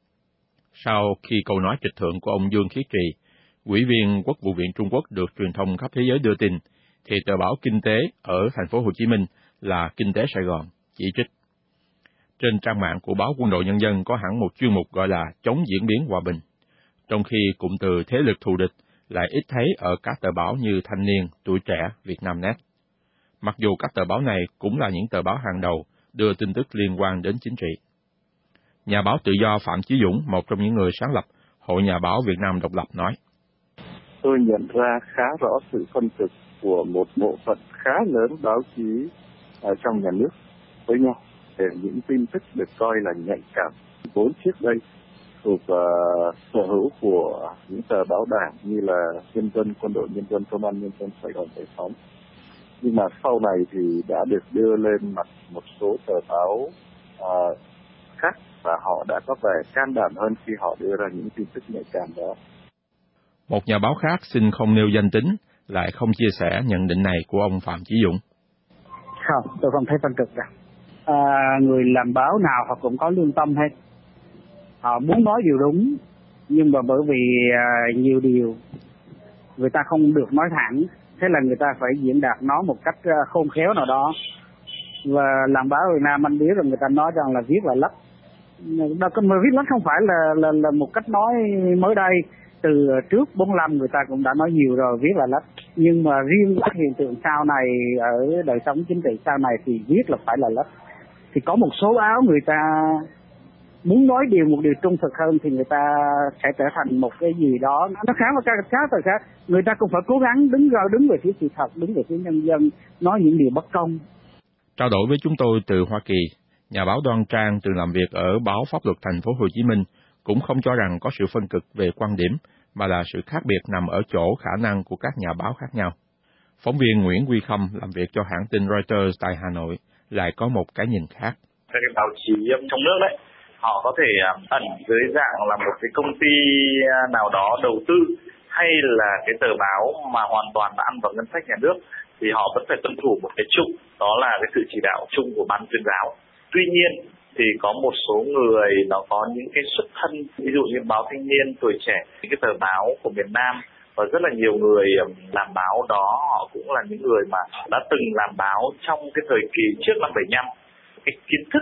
Sau khi câu nói trịch thượng của ông Dương Khiết Trì, Ủy viên Quốc vụ viện Trung Quốc được truyền thông khắp thế giới đưa tin, thì tờ báo Kinh tế ở thành phố Hồ Chí Minh là Kinh tế Sài Gòn chỉ trích. Trên trang mạng của báo Quân đội Nhân dân có hẳn một chuyên mục gọi là chống diễn biến hòa bình, trong khi cụm từ thế lực thù địch lại ít thấy ở các tờ báo như Thanh Niên, Tuổi Trẻ, Vietnamnet. Mặc dù các tờ báo này cũng là những tờ báo hàng đầu đưa tin tức liên quan đến chính trị. Nhà báo tự do Phạm Chí Dũng, một trong những người sáng lập Hội Nhà báo Việt Nam Độc lập nói: Tôi nhận ra khá rõ sự phân cực của một bộ phận khá lớn báo chí ở trong nhà nước với nhau để những tin tức được coi là nhạy cảm, vốn trước đây thuộc uh, sở hữu của những tờ báo đảng như là Nhân dân, Quân đội Nhân dân, Công an Nhân dân, Sài Gòn Giải phóng. Nhưng mà sau này thì đã được đưa lên mặt một số tờ báo uh, khác và họ đã có vẻ can đảm hơn khi họ đưa ra những tin tức nhạy cảm đó. Một nhà báo khác xin không nêu danh tính lại không chia sẻ nhận định này của ông Phạm Chí Dũng. Không, tôi không thấy phân cực đâu. À, người làm báo nào họ cũng có lương tâm hết. Họ muốn nói điều đúng, nhưng mà bởi vì à, nhiều điều người ta không được nói thẳng, thế là người ta phải diễn đạt nó một cách khôn khéo nào đó. Và làm báo Việt Nam anh biết rồi, người ta nói rằng là viết là lách. Mà viết lách không phải là, là là một cách nói mới đây. Từ trước bốn mươi lăm người ta cũng đã nói nhiều rồi, viết là lách. Nhưng mà riêng các hiện tượng sau này ở đời sống chính trị sau này thì viết là phải là lách. Thì có một số báo người ta muốn nói điều một điều trung thực hơn thì người ta sẽ trở thành một cái gì đó nó khá và khác khác rồi khác. Người ta cũng phải cố gắng đứng ra đứng về phía sự thật, đứng về phía nhân dân, nói những điều bất công. Trao đổi với chúng tôi từ Hoa Kỳ, nhà báo Đoan Trang từng làm việc ở báo Pháp luật Thành phố Hồ Chí Minh cũng không cho rằng có sự phân cực về quan điểm, mà là sự khác biệt nằm ở chỗ khả năng của các nhà báo khác nhau. Phóng viên Nguyễn Huy Khâm làm việc cho hãng tin Reuters tại Hà Nội lại có một cái nhìn khác. Các cái báo chí trong nước đấy, họ có thể ẩn dưới dạng là một cái công ty nào đó đầu tư, hay là cái tờ báo mà hoàn toàn đã ăn vào ngân sách nhà nước, thì họ vẫn phải tuân thủ một cái chung, đó là cái sự chỉ đạo chung của ban tuyên giáo. Tuy nhiên thì có một số người nó có những cái xuất thân, ví dụ như báo Thanh Niên, Tuổi Trẻ, những cái tờ báo của miền Nam, và rất là nhiều người làm báo đó họ cũng là những người mà đã từng làm báo trong cái thời kỳ trước năm bảy mươi lăm. Cái kiến thức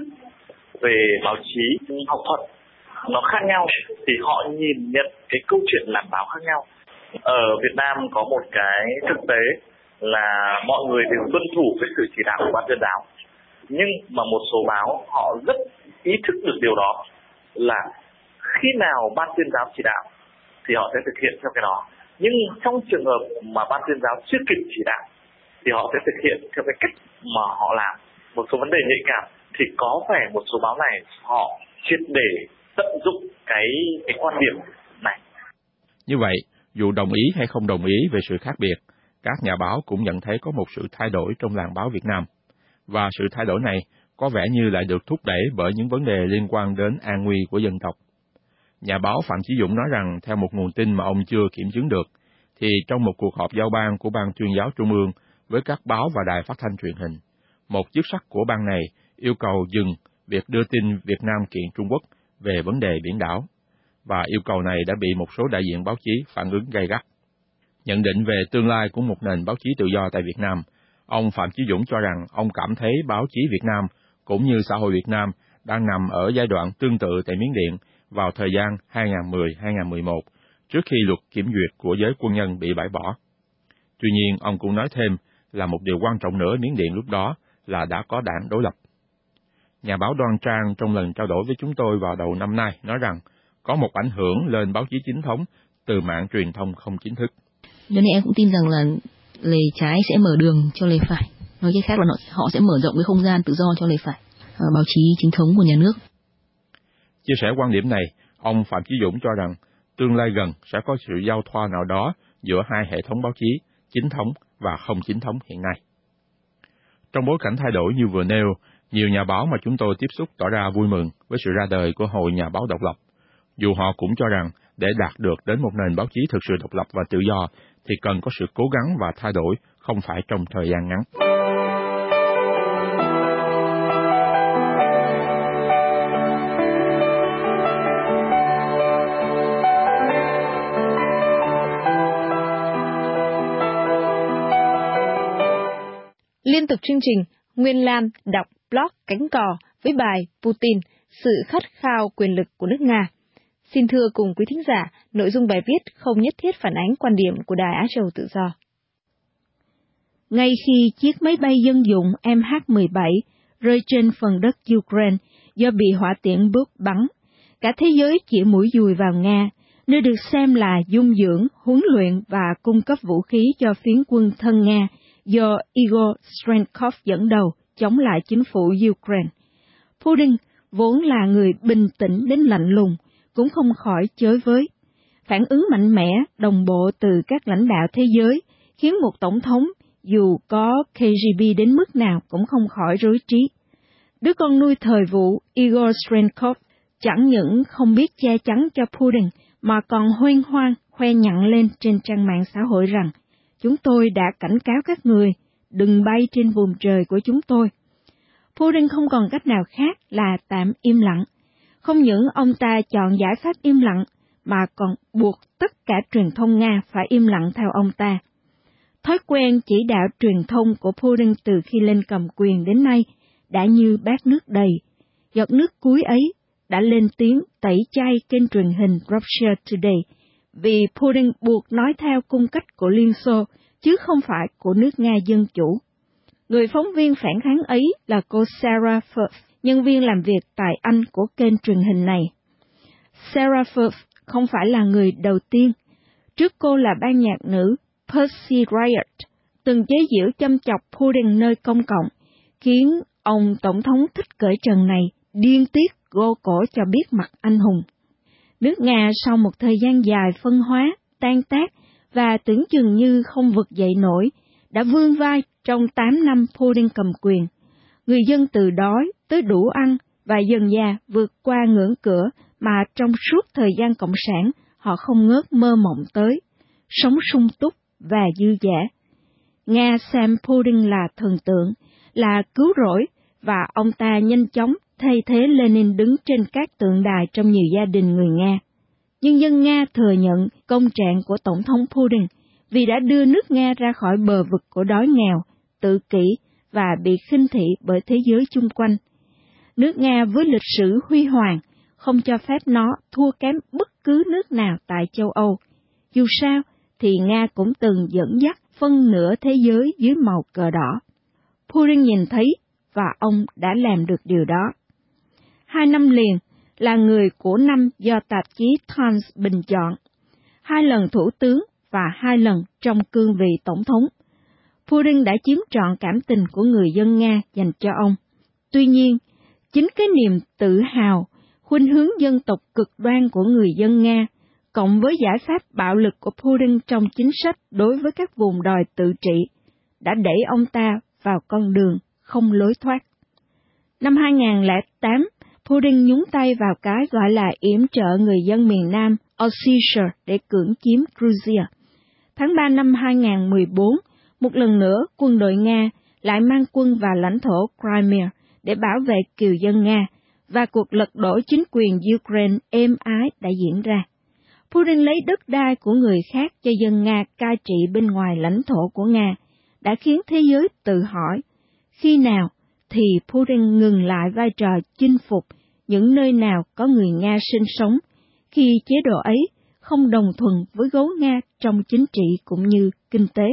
về báo chí học thuật nó khác nhau, thì họ nhìn nhận cái câu chuyện làm báo khác nhau. Ở Việt Nam có một cái thực tế là mọi người đều tuân thủ cái sự chỉ đạo của ban tuyên giáo, nhưng mà một số báo họ rất ý thức được điều đó, là khi nào ban tuyên giáo chỉ đạo thì họ sẽ thực hiện theo cái đó. Nhưng trong trường hợp mà ban tuyên giáo chưa kịp chỉ đạo thì họ sẽ thực hiện theo cái cách mà họ làm. Một số vấn đề nhạy cảm thì có vẻ một số báo này họ triệt để tận dụng cái cái quan điểm này. Như vậy, dù đồng ý hay không đồng ý về sự khác biệt, các nhà báo cũng nhận thấy có một sự thay đổi trong làng báo Việt Nam. Và sự thay đổi này có vẻ như lại được thúc đẩy bởi những vấn đề liên quan đến an nguy của dân tộc. Nhà báo Phạm Chí Dũng nói rằng, theo một nguồn tin mà ông chưa kiểm chứng được, thì trong một cuộc họp giao ban của Ban Tuyên giáo Trung ương với các báo và đài phát thanh truyền hình, một chức sắc của ban này yêu cầu dừng việc đưa tin Việt Nam kiện Trung Quốc về vấn đề biển đảo, và yêu cầu này đã bị một số đại diện báo chí phản ứng gay gắt. Nhận định về tương lai của một nền báo chí tự do tại Việt Nam, ông Phạm Chí Dũng cho rằng ông cảm thấy báo chí Việt Nam cũng như xã hội Việt Nam đang nằm ở giai đoạn tương tự tại Miến Điện vào thời gian hai nghìn không trăm mười đến hai nghìn không trăm mười một, trước khi luật kiểm duyệt của giới quân nhân bị bãi bỏ. Tuy nhiên, ông cũng nói thêm là một điều quan trọng nữa Miến Điện lúc đó là đã có đảng đối lập. Nhà báo Đoan Trang trong lần trao đổi với chúng tôi vào đầu năm nay nói rằng có một ảnh hưởng lên báo chí chính thống từ mạng truyền thông không chính thức. Cho nên em cũng tin rằng là lề trái sẽ mở đường cho lề phải. Nói cách khác là họ sẽ mở rộng cái không gian tự do cho lề phải, báo chí chính thống của nhà nước. Chia sẻ quan điểm này, ông Phạm Chí Dũng cho rằng tương lai gần sẽ có sự giao thoa nào đó giữa hai hệ thống báo chí, chính thống và không chính thống hiện nay. Trong bối cảnh thay đổi như vừa nêu, nhiều nhà báo mà chúng tôi tiếp xúc tỏ ra vui mừng với sự ra đời của Hội Nhà báo độc lập. Dù họ cũng cho rằng để đạt được đến một nền báo chí thực sự độc lập và tự do thì cần có sự cố gắng và thay đổi, không phải trong thời gian ngắn. Liên tục chương trình, Nguyên Lam đọc blog Cánh Cò với bài Putin, sự khát khao quyền lực của nước Nga. Xin thưa cùng quý thính giả, nội dung bài viết không nhất thiết phản ánh quan điểm của Đài Á Châu Tự Do. Ngay khi chiếc máy bay dân dụng M H mười bảy rơi trên phần đất Ukraine do bị hỏa tiễn bước bắn, cả thế giới chĩa mũi dùi vào Nga, nơi được xem là dung dưỡng, huấn luyện và cung cấp vũ khí cho phiến quân thân Nga do Igor Strenkov dẫn đầu chống lại chính phủ Ukraine. Putin, vốn là người bình tĩnh đến lạnh lùng, cũng không khỏi chới với. Phản ứng mạnh mẽ, đồng bộ từ các lãnh đạo thế giới khiến một tổng thống dù có K G B đến mức nào cũng không khỏi rối trí. Đứa con nuôi thời vụ Igor Strenkov chẳng những không biết che chắn cho Putin mà còn huênh hoang khoe nhặn lên trên trang mạng xã hội rằng chúng tôi đã cảnh cáo các người đừng bay trên vùng trời của chúng tôi. Putin không còn cách nào khác là tạm im lặng. Không những ông ta chọn giải pháp im lặng, mà còn buộc tất cả truyền thông Nga phải im lặng theo ông ta. Thói quen chỉ đạo truyền thông của Putin từ khi lên cầm quyền đến nay đã như bát nước đầy. Giọt nước cuối ấy đã lên tiếng tẩy chay kênh truyền hình Russia Today vì Putin buộc nói theo cung cách của Liên Xô, chứ không phải của nước Nga Dân Chủ. Người phóng viên phản kháng ấy là cô Sarah Firth, nhân viên làm việc tại Anh của kênh truyền hình này. Sarah Firth không phải là người đầu tiên. Trước cô là ban nhạc nữ Pussy Riot, từng chế giễu châm chọc Putin nơi công cộng, khiến ông Tổng thống thích cởi trần này điên tiết gô cổ cho biết mặt anh hùng. Nước Nga sau một thời gian dài phân hóa, tan tác và tưởng chừng như không vực dậy nổi, đã vươn vai trong tám năm Putin cầm quyền. Người dân từ đói tới đủ ăn và dần dà vượt qua ngưỡng cửa mà trong suốt thời gian cộng sản họ không ngớt mơ mộng tới, sống sung túc và dư dả. Nga xem Putin là thần tượng, là cứu rỗi, và ông ta nhanh chóng thay thế Lenin đứng trên các tượng đài trong nhiều gia đình người Nga. Nhưng dân Nga thừa nhận công trạng của Tổng thống Putin vì đã đưa nước Nga ra khỏi bờ vực của đói nghèo, tự kỷ và bị khinh thị bởi thế giới chung quanh. Nước Nga với lịch sử huy hoàng không cho phép nó thua kém bất cứ nước nào tại châu Âu. Dù sao thì Nga cũng từng dẫn dắt phân nửa thế giới dưới màu cờ đỏ. Putin nhìn thấy và ông đã làm được điều đó. Hai năm liền là người của năm do tạp chí Times bình chọn, hai lần thủ tướng và hai lần trong cương vị tổng thống. Putin đã chiếm trọn cảm tình của người dân Nga dành cho ông. Tuy nhiên, chính cái niềm tự hào, khuynh hướng dân tộc cực đoan của người dân Nga, cộng với giải pháp bạo lực của Putin trong chính sách đối với các vùng đòi tự trị, đã đẩy ông ta vào con đường không lối thoát. Năm hai không không tám, Putin nhúng tay vào cái gọi là yểm trợ người dân miền Nam Ossetia để cưỡng chiếm Georgia. Tháng ba năm hai không một bốn, một lần nữa quân đội Nga lại mang quân vào lãnh thổ Crimea để bảo vệ kiều dân Nga, và cuộc lật đổ chính quyền Ukraine êm ái đã diễn ra. Putin lấy đất đai của người khác cho dân Nga cai trị bên ngoài lãnh thổ của Nga, đã khiến thế giới tự hỏi, khi nào thì Putin ngừng lại vai trò chinh phục những nơi nào có người Nga sinh sống, khi chế độ ấy không đồng thuận với gấu Nga trong chính trị cũng như kinh tế.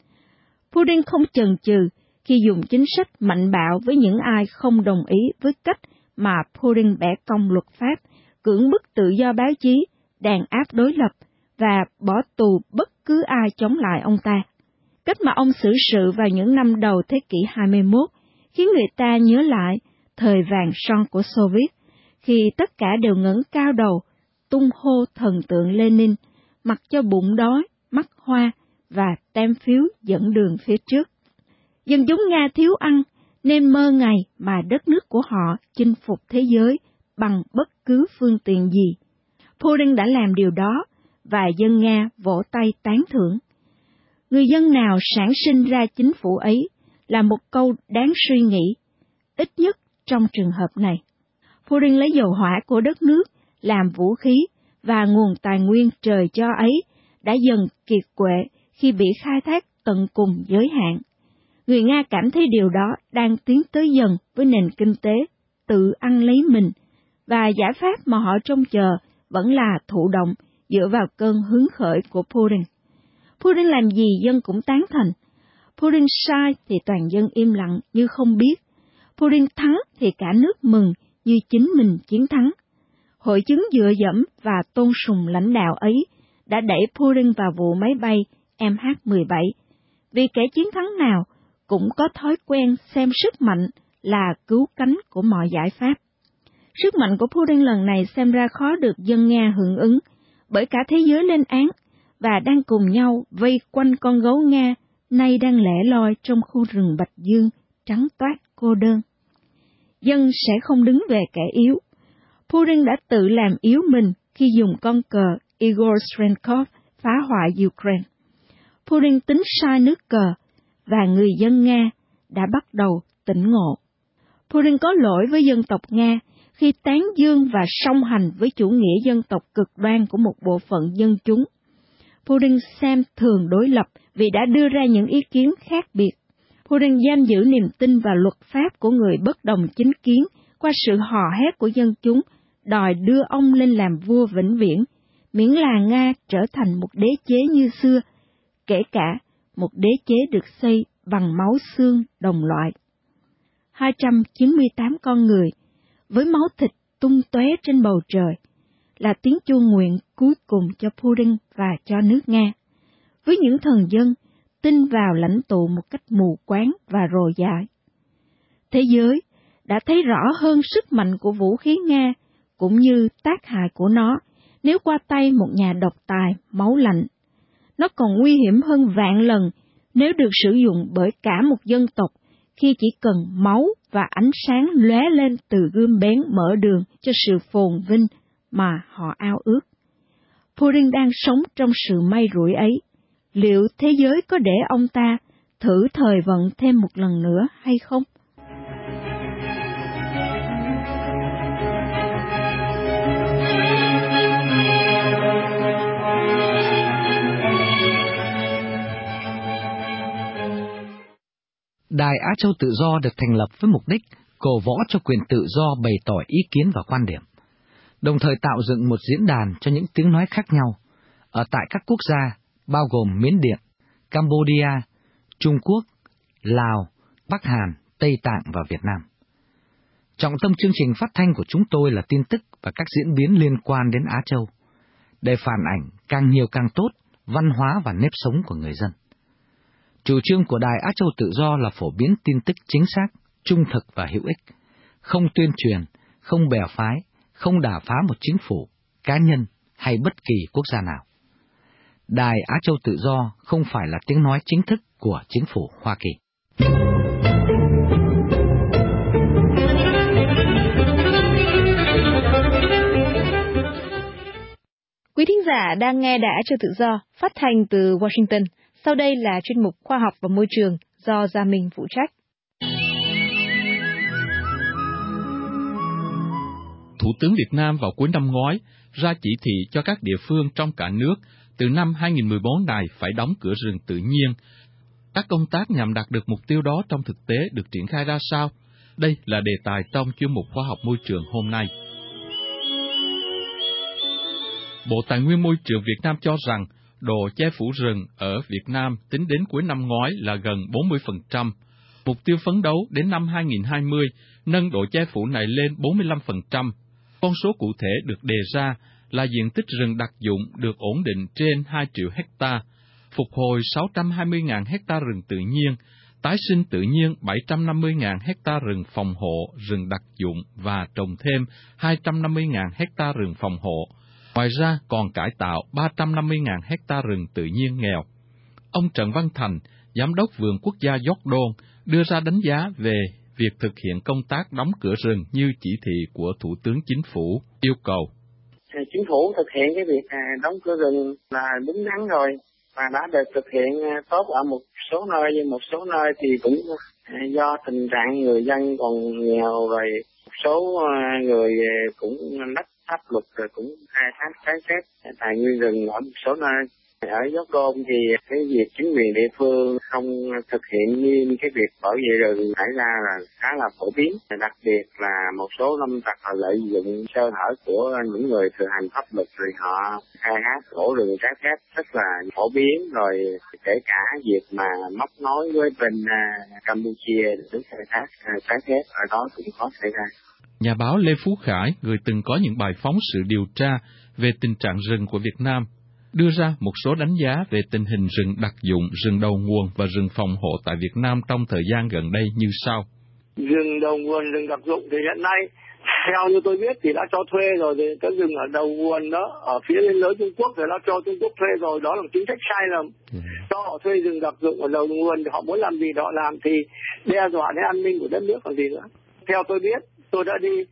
Putin không chần chừ khi dùng chính sách mạnh bạo với những ai không đồng ý với cách mà Putin bẻ cong luật pháp, cưỡng bức tự do báo chí, đàn áp đối lập và bỏ tù bất cứ ai chống lại ông ta. Cách mà ông xử sự vào những năm đầu thế kỷ hai mươi mốt khiến người ta nhớ lại thời vàng son của Xô Viết, khi tất cả đều ngẩng cao đầu, tung hô thần tượng Lenin, mặc cho bụng đói, mắt hoa và tem phiếu dẫn đường phía trước. Dân chúng Nga thiếu ăn, nên mơ ngày mà đất nước của họ chinh phục thế giới bằng bất cứ phương tiện gì. Putin đã làm điều đó, và dân Nga vỗ tay tán thưởng. Người dân nào sản sinh ra chính phủ ấy là một câu đáng suy nghĩ, ít nhất trong trường hợp này. Putin lấy dầu hỏa của đất nước làm vũ khí, và nguồn tài nguyên trời cho ấy đã dần kiệt quệ khi bị khai thác tận cùng giới hạn. Người Nga cảm thấy điều đó đang tiến tới dần với nền kinh tế tự ăn lấy mình, và giải pháp mà họ trông chờ vẫn là thụ động dựa vào cơn hứng khởi của Putin. Putin làm gì dân cũng tán thành. Putin sai thì toàn dân im lặng như không biết. Putin thắng thì cả nước mừng như chính mình chiến thắng. Hội chứng dựa dẫm và tôn sùng lãnh đạo ấy đã đẩy Putin vào vụ máy bay M H mười bảy, vì kẻ chiến thắng nào cũng có thói quen xem sức mạnh là cứu cánh của mọi giải pháp. Sức mạnh của Putin lần này xem ra khó được dân Nga hưởng ứng, bởi cả thế giới lên án và đang cùng nhau vây quanh con gấu Nga nay đang lẻ loi trong khu rừng Bạch Dương trắng toát cô đơn. Dân sẽ không đứng về kẻ yếu. Putin đã tự làm yếu mình khi dùng con cờ Igor Shchenkov phá hoại Ukraine. Putin tính sai nước cờ và người dân Nga đã bắt đầu tỉnh ngộ. Putin có lỗi với dân tộc Nga khi tán dương và song hành với chủ nghĩa dân tộc cực đoan của một bộ phận dân chúng. Putin xem thường đối lập vì đã đưa ra những ý kiến khác biệt. Putin giam giữ niềm tin vào luật pháp của người bất đồng chính kiến qua sự hò hét của dân chúng, đòi đưa ông lên làm vua vĩnh viễn, miễn là Nga trở thành một đế chế như xưa, kể cả một đế chế được xây bằng máu xương đồng loại. hai trăm chín mươi tám con người, với máu thịt tung tóe trên bầu trời, là tiếng chuông nguyện cuối cùng cho Putin và cho nước Nga. Với những thần dân tin vào lãnh tụ một cách mù quáng và rồ dại. Thế giới đã thấy rõ hơn sức mạnh của vũ khí Nga, cũng như tác hại của nó nếu qua tay một nhà độc tài máu lạnh. Nó còn nguy hiểm hơn vạn lần nếu được sử dụng bởi cả một dân tộc khi chỉ cần máu và ánh sáng lóe lên từ gươm bén mở đường cho sự phồn vinh mà họ ao ước. Putin đang sống trong sự may rủi ấy. Liệu thế giới có để ông ta thử thời vận thêm một lần nữa hay không? Đài Á Châu Tự Do được thành lập với mục đích cổ võ cho quyền tự do bày tỏ ý kiến và quan điểm, đồng thời tạo dựng một diễn đàn cho những tiếng nói khác nhau ở tại các quốc gia bao gồm Miến Điện, Campuchia, Trung Quốc, Lào, Bắc Hàn, Tây Tạng và Việt Nam. Trọng tâm chương trình phát thanh của chúng tôi là tin tức và các diễn biến liên quan đến Á Châu, để phản ảnh càng nhiều càng tốt văn hóa và nếp sống của người dân. Chủ trương của Đài Á Châu Tự Do là phổ biến tin tức chính xác, trung thực và hữu ích, không tuyên truyền, không bè phái, không đả phá một chính phủ, cá nhân hay bất kỳ quốc gia nào. Đài Á Châu Tự Do không phải là tiếng nói chính thức của chính phủ Hoa Kỳ. Quý thính giả đang nghe Đài Á Châu Tự Do phát thanh từ Washington. Sau đây là chuyên mục Khoa học và Môi trường do Gia Minh phụ trách. Thủ tướng Việt Nam vào cuối năm ngoái ra chỉ thị cho các địa phương trong cả nước từ năm hai nghìn không trăm mười bốn này phải đóng cửa rừng tự nhiên. Các công tác nhằm đạt được mục tiêu đó trong thực tế được triển khai ra sao? Đây là đề tài trong chuyên mục Khoa học Môi trường hôm nay. Bộ Tài nguyên Môi trường Việt Nam cho rằng độ che phủ rừng ở Việt Nam tính đến cuối năm ngoái là gần bốn mươi phần trăm. Mục tiêu phấn đấu đến năm hai nghìn không trăm hai mươi nâng độ che phủ này lên bốn mươi lăm phần trăm. Con số cụ thể được đề ra là diện tích rừng đặc dụng được ổn định trên hai triệu hecta, phục hồi sáu trăm hai mươi nghìn hecta rừng tự nhiên, tái sinh tự nhiên bảy trăm năm mươi nghìn hecta rừng phòng hộ, rừng đặc dụng và trồng thêm hai trăm năm mươi nghìn hecta rừng phòng hộ. Ngoài ra còn cải tạo ba trăm năm mươi nghìn hecta rừng tự nhiên nghèo. Ông Trần Văn Thành, Giám đốc Vườn Quốc gia York-Don, đưa ra đánh giá về việc thực hiện công tác đóng cửa rừng như chỉ thị của Thủ tướng Chính phủ yêu cầu. Chính phủ thực hiện cái việc đóng cửa rừng là đúng đắn rồi, và đã được thực hiện tốt ở một số nơi, nhưng một số nơi thì cũng do tình trạng người dân còn nghèo, rồi một số người cũng lách pháp luật rồi cũng khai thác trái phép tài nguyên rừng ở một số nơi. Ở York-Don thì cái việc chính quyền địa phương không thực hiện nghiêm cái việc bảo vệ rừng xảy ra là khá là phổ biến, đặc biệt là một số lâm tặc họ lợi dụng sơ hở của những người thực hành pháp luật rồi họ khai thác gỗ rừng trái phép rất là phổ biến, rồi kể cả việc mà móc nối với bên Campuchia để khai thác trái phép ở đó cũng có xảy ra. Nhà báo Lê Phú Khải, người từng có những bài phóng sự điều tra về tình trạng rừng của Việt Nam, đưa ra một số đánh giá về tình hình rừng đặc dụng, rừng đầu nguồn và rừng phòng hộ tại Việt Nam trong thời gian gần đây như sau. Rừng đầu nguồn, rừng đặc dụng thì hiện nay, theo như tôi biết thì đã cho thuê rồi, thì cái rừng ở đầu nguồn đó, ở phía biên giới Trung Quốc thì đã cho Trung Quốc thuê rồi, đó là một chính sách sai lầm. Ừ. Cho họ thuê rừng đặc dụng ở đầu nguồn thì họ muốn làm gì họ làm, thì đe dọa đến an ninh của đất nước còn gì nữa. Theo tôi biết, tôi đã đi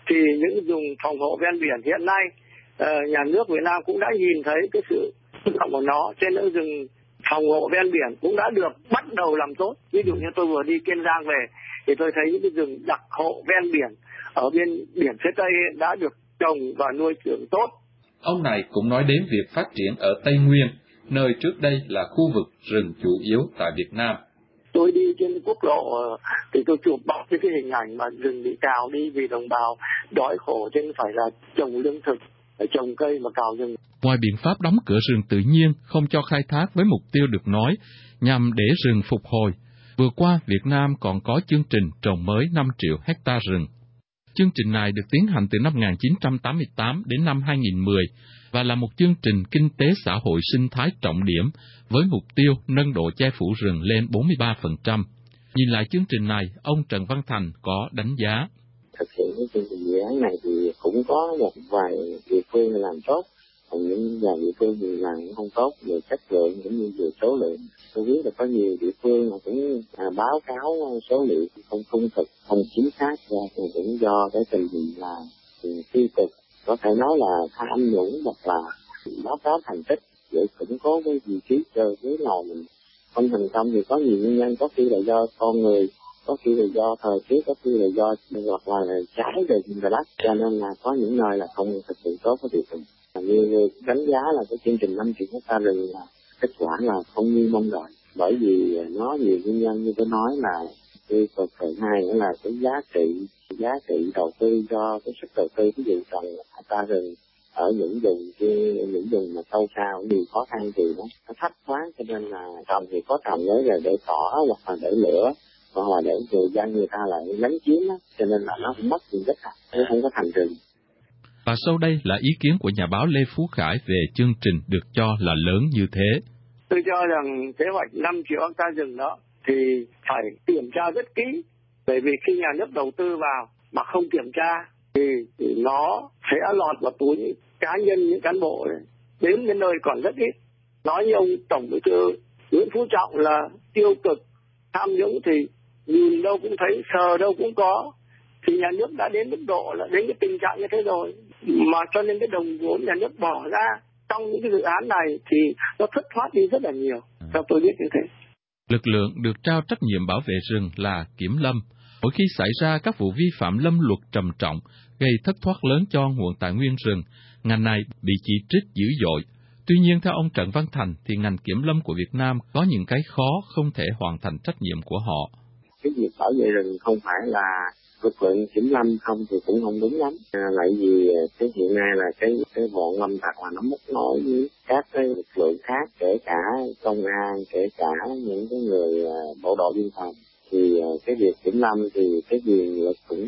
thì những vùng phòng hộ ven biển hiện nay uh, nhà nước Việt Nam cũng đã nhìn thấy cái sự quan trọng của nó, trên những rừng phòng hộ ven biển cũng đã được bắt đầu làm tốt. Ví dụ như tôi vừa đi Kiên Giang về thì tôi thấy những cái rừng đặc hộ ven biển ở bên biển phía Tây đã được trồng và nuôi dưỡng tốt. Ông này cũng nói đến việc phát triển ở Tây Nguyên, nơi trước đây là khu vực rừng chủ yếu tại Việt Nam. Tôi đi trên quốc lộ thì tôi chụp bọc cái hình ảnh mà rừng bị cào đi vì đồng bào đói khổ cho nên phải là trồng lương thực, phải trồng cây mà cào rừng. Ngoài biện pháp đóng cửa rừng tự nhiên không cho khai thác với mục tiêu được nói nhằm để rừng phục hồi, vừa qua Việt Nam còn có chương trình trồng mới năm triệu hecta rừng. Chương trình này được tiến hành từ năm một nghìn chín trăm tám mươi tám đến năm hai nghìn không trăm mười và là một chương trình kinh tế xã hội sinh thái trọng điểm với mục tiêu nâng độ che phủ rừng lên bốn mươi ba phần trăm. Nhìn lại chương trình này, ông Trần Văn Thành có đánh giá. Thực hiện cái chương trình dự án này thì cũng có một vài địa phương làm tốt, còn những vài địa phương thì làm không tốt về chất lượng cũng như về số lượng. Tôi biết là có nhiều địa phương mà cũng à, báo cáo số liệu không trung thực, không chính xác ra thì cũng do cái tình hình là tiêu cực, có thể nói là tham nhũng hoặc là báo cáo thành tích để củng cố cái vị trí cho cái nào mình không thành công thì có nhiều nguyên nhân, có khi là do con người, có khi là do thời tiết, có khi là do hoặc là trái rừng và đất, cho nên là có những nơi là không thực hiện tốt cái việc này. Như đánh giá là cái chương trình năm triệu hecta rừng là kết quả là không như mong đợi, bởi vì nó nhiều nguyên nhân như tôi nói là cái phần hai nữa là cái giá trị giá trị đầu tư cho cái sức đầu tư, ví dụ trồng hecta rừng ở những vùng những vùng mà sâu xa cũng nhiều khó khăn thì nó, nó thấp quá, cho nên là trồng thì có trồng để là để cỏ hoặc là để lửa hoặc là để người dân người ta lại lấn chiếm đó, cho nên là nó cũng mất diện tích, nó không có thành rừng. Và sau đây là ý kiến của nhà báo Lê Phú Khải về chương trình được cho là lớn như thế. Tôi cho rằng kế hoạch năm triệu hecta rừng đó thì phải kiểm tra rất kỹ, bởi vì khi nhà nước đầu tư vào mà không kiểm tra thì, thì nó sẽ lọt vào túi những cá nhân, những cán bộ này, đến cái nơi còn rất ít. Nói như ông Tổng Bí thư Nguyễn Phú Trọng là tiêu cực, tham nhũng thì nhìn đâu cũng thấy, sờ đâu cũng có. Thì nhà nước đã đến mức độ là đến cái tình trạng như thế rồi, mà cho nên cái đồng vốn nhà nước bỏ ra trong những cái dự án này thì nó thất thoát đi rất là nhiều, theo tôi biết như thế. Lực lượng được trao trách nhiệm bảo vệ rừng là kiểm lâm. Mỗi khi xảy ra các vụ vi phạm lâm luật trầm trọng, gây thất thoát lớn cho nguồn tài nguyên rừng, ngành này bị chỉ trích dữ dội. Tuy nhiên, theo ông Trần Văn Thành, thì ngành kiểm lâm của Việt Nam có những cái khó không thể hoàn thành trách nhiệm của họ. Cái việc bảo vệ rừng không phải là lực lượng kiểm lâm không thì cũng không đúng lắm. À, tại vì cái hiện nay là cái cái bộ lâm tặc là nó móc nối với các cái lực lượng khác, kể cả công an, kể cả những cái người bộ đội biên phòng. Thì cái việc kiểm lâm thì cái quyền lực cũng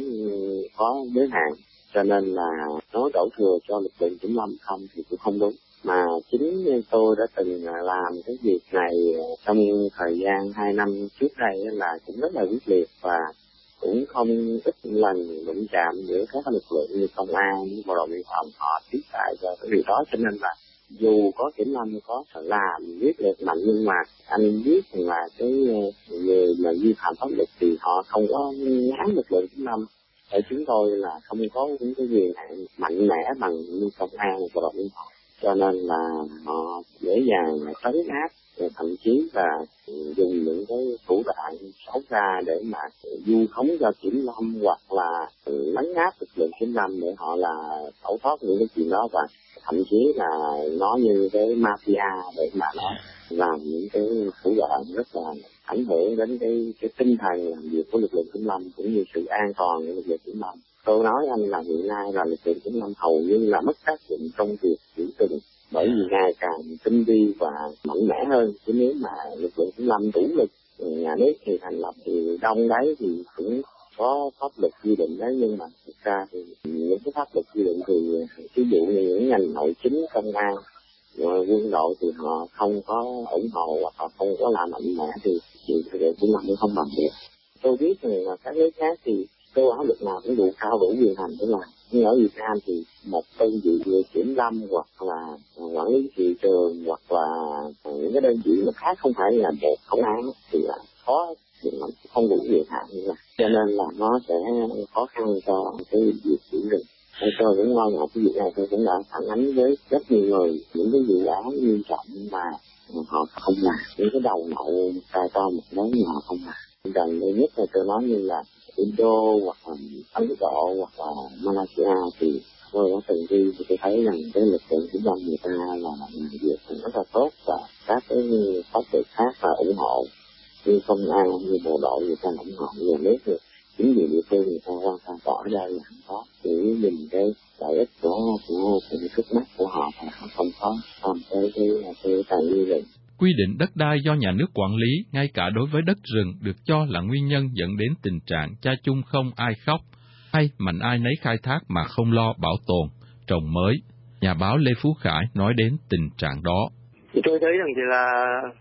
có giới hạn, cho nên là nói đổ thừa cho lực lượng kiểm lâm không thì cũng không đúng. Mà chính tôi đã từng làm cái việc này trong thời gian hai năm trước đây là cũng rất là quyết liệt và cũng không ít lần đụng chạm giữa các lực lượng như công an, bộ đội biên phòng họ tiếp tại cho cái việc đó, cho nên là dù có kiểm lâm có làm quyết liệt mạnh nhưng mà anh biết là cái người mà vi phạm pháp luật thì họ không có nhắm lực lượng kiểm lâm. Để chúng tôi là không có những cái quyền hạn mạnh mẽ bằng như công an, bộ đội biên phòng, cho nên là họ dễ dàng trấn áp, thậm chí là dùng những cái thủ đoạn xấu xa để mà vu khống cho kiểm lâm hoặc là lấn áp lực lượng kiểm lâm để họ là tẩu thoát những cái chuyện đó, và thậm chí là nó như cái mafia để mà nó làm những cái thủ đoạn rất là ảnh hưởng đến cái cái tinh thần làm việc của lực lượng kiểm lâm cũng như sự an toàn của lực lượng kiểm lâm. Tôi nói anh là hiện nay là lực lượng kiểm lâm hầu như là mất tác dụng trong việc giữ rừng, bởi vì ngày càng tinh vi và mạnh mẽ hơn. Chứ nếu mà lực lượng kiểm lâm đủ lực, nhà nước thì thành lập thì đông đấy thì cũng có pháp luật quy định đấy, nhưng mà thực ra thì những cái pháp luật quy định thì ví dụ như những ngành nội chính, công an, quân đội thì họ không có ủng hộ hoặc họ không có làm mạnh mẽ thì thì lực lượng kiểm lâm cũng không bằng được. Tôi biết là các nước khác thì cơ quan lực nào cũng đủ cao đủ quyền hành để làm, nhưng ở Việt Nam thì một đơn vị về kiểm lâm hoặc là quản lý thị trường hoặc là những cái đơn vị mà khác không phải là bộ công an thì là khó kiểm lâm. không đủ quyền hạn như vậy, cho nên là nó sẽ khó khăn cho cái việc giữ rừng. Tôi cũng lo ngại cái việc này, tôi cũng đã phản ánh với rất nhiều người những cái dự án nghiêm trọng mà họ không làm, những cái đầu nậu cài to một món mà họ không làm. Gần đây nhất là tôi nói như là Indo hoặc là Ấn Độ hoặc là Malaysia thì tôi đã từng đi thì tôi thấy rằng cái lực lượng kiểm lâm người ta là làm việc rất là tốt và các cái pháp luật khác là ủng hộ, như công an như bộ đội người ta ủng hộ, nhà nước thì chính quyền địa phương người ta quan tâm tỏ ra là không có chỉ nhìn cái lợi ích của của sự trước mắt của họ và họ không có làm tới cái cái tài nguyên rừng. Quy định đất đai do nhà nước quản lý, ngay cả đối với đất rừng, được cho là nguyên nhân dẫn đến tình trạng cha chung không ai khóc, hay mạnh ai nấy khai thác mà không lo bảo tồn, trồng mới. Nhà báo Lê Phú Khải nói đến tình trạng đó. Thì tôi thấy rằng thì là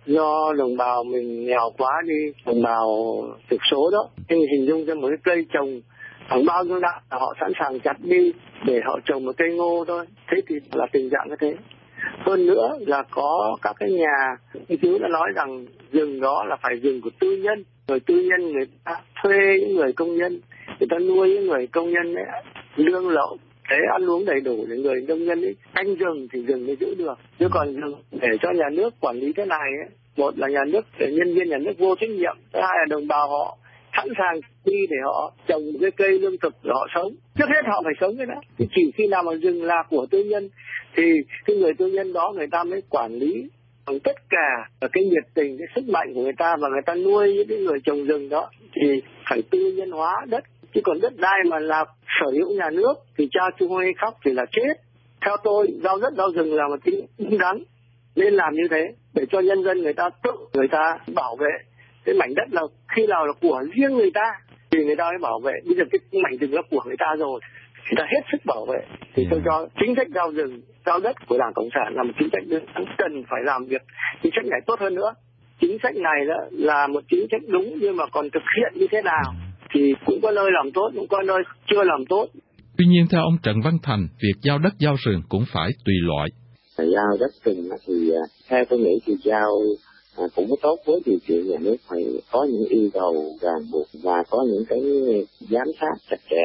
do đồng bào mình nghèo quá đi, đồng bào thiểu số đó, nên hình dung ra một cái cây trồng khoảng bao nhiêu năm họ sẵn sàng chặt đi để họ trồng một cây ngô thôi. Thế thì là tình trạng như thế. Hơn nữa là có các cái nhà nghiên cứu đã nói rằng rừng đó là phải rừng của tư nhân, người tư nhân người ta thuê những người công nhân, người ta nuôi những người công nhân ấy, lương lậu, thế ăn uống đầy đủ để người công nhân ấy canh rừng thì rừng mới giữ được. Chứ còn rừng để cho nhà nước quản lý thế này ấy, một là nhà nước để nhân viên nhà nước vô trách nhiệm, thứ hai là đồng bào họ sẵn sàng đi để họ trồng cái cây lương thực để họ sống. Trước hết họ phải sống cái đó. Thì chỉ khi nào mà rừng là của tư nhân thì cái người tư nhân đó người ta mới quản lý bằng tất cả cái nhiệt tình, cái sức mạnh của người ta, và người ta nuôi những cái người trồng rừng đó thì phải tư nhân hóa đất. Chứ còn đất đai mà là sở hữu nhà nước thì cha chung hay khóc thì là chết. Theo tôi, giao đất giao rừng là một tính đúng đắn, nên làm như thế để cho nhân dân người ta tự người ta bảo vệ cái mảnh đất, là khi nào là của riêng người ta thì người ta mới bảo vệ. Bây giờ cái mảnh rừng là của người ta rồi, người ta hết sức bảo vệ. Thì tôi cho chính sách giao rừng, giao đất của Đảng Cộng sản là một chính sách đúng, cần phải làm việc chính sách này tốt hơn nữa. Chính sách này đó là một chính sách đúng, nhưng mà còn thực hiện như thế nào thì cũng có nơi làm tốt, cũng có nơi chưa làm tốt. Tuy nhiên theo ông Trần Văn Thành, việc giao đất giao rừng cũng phải tùy loại. Giao đất rừng thì theo tôi nghĩ thì giao À, cũng có tốt với điều kiện nhà nước phải có những yêu cầu ràng buộc và có những cái giám sát chặt chẽ.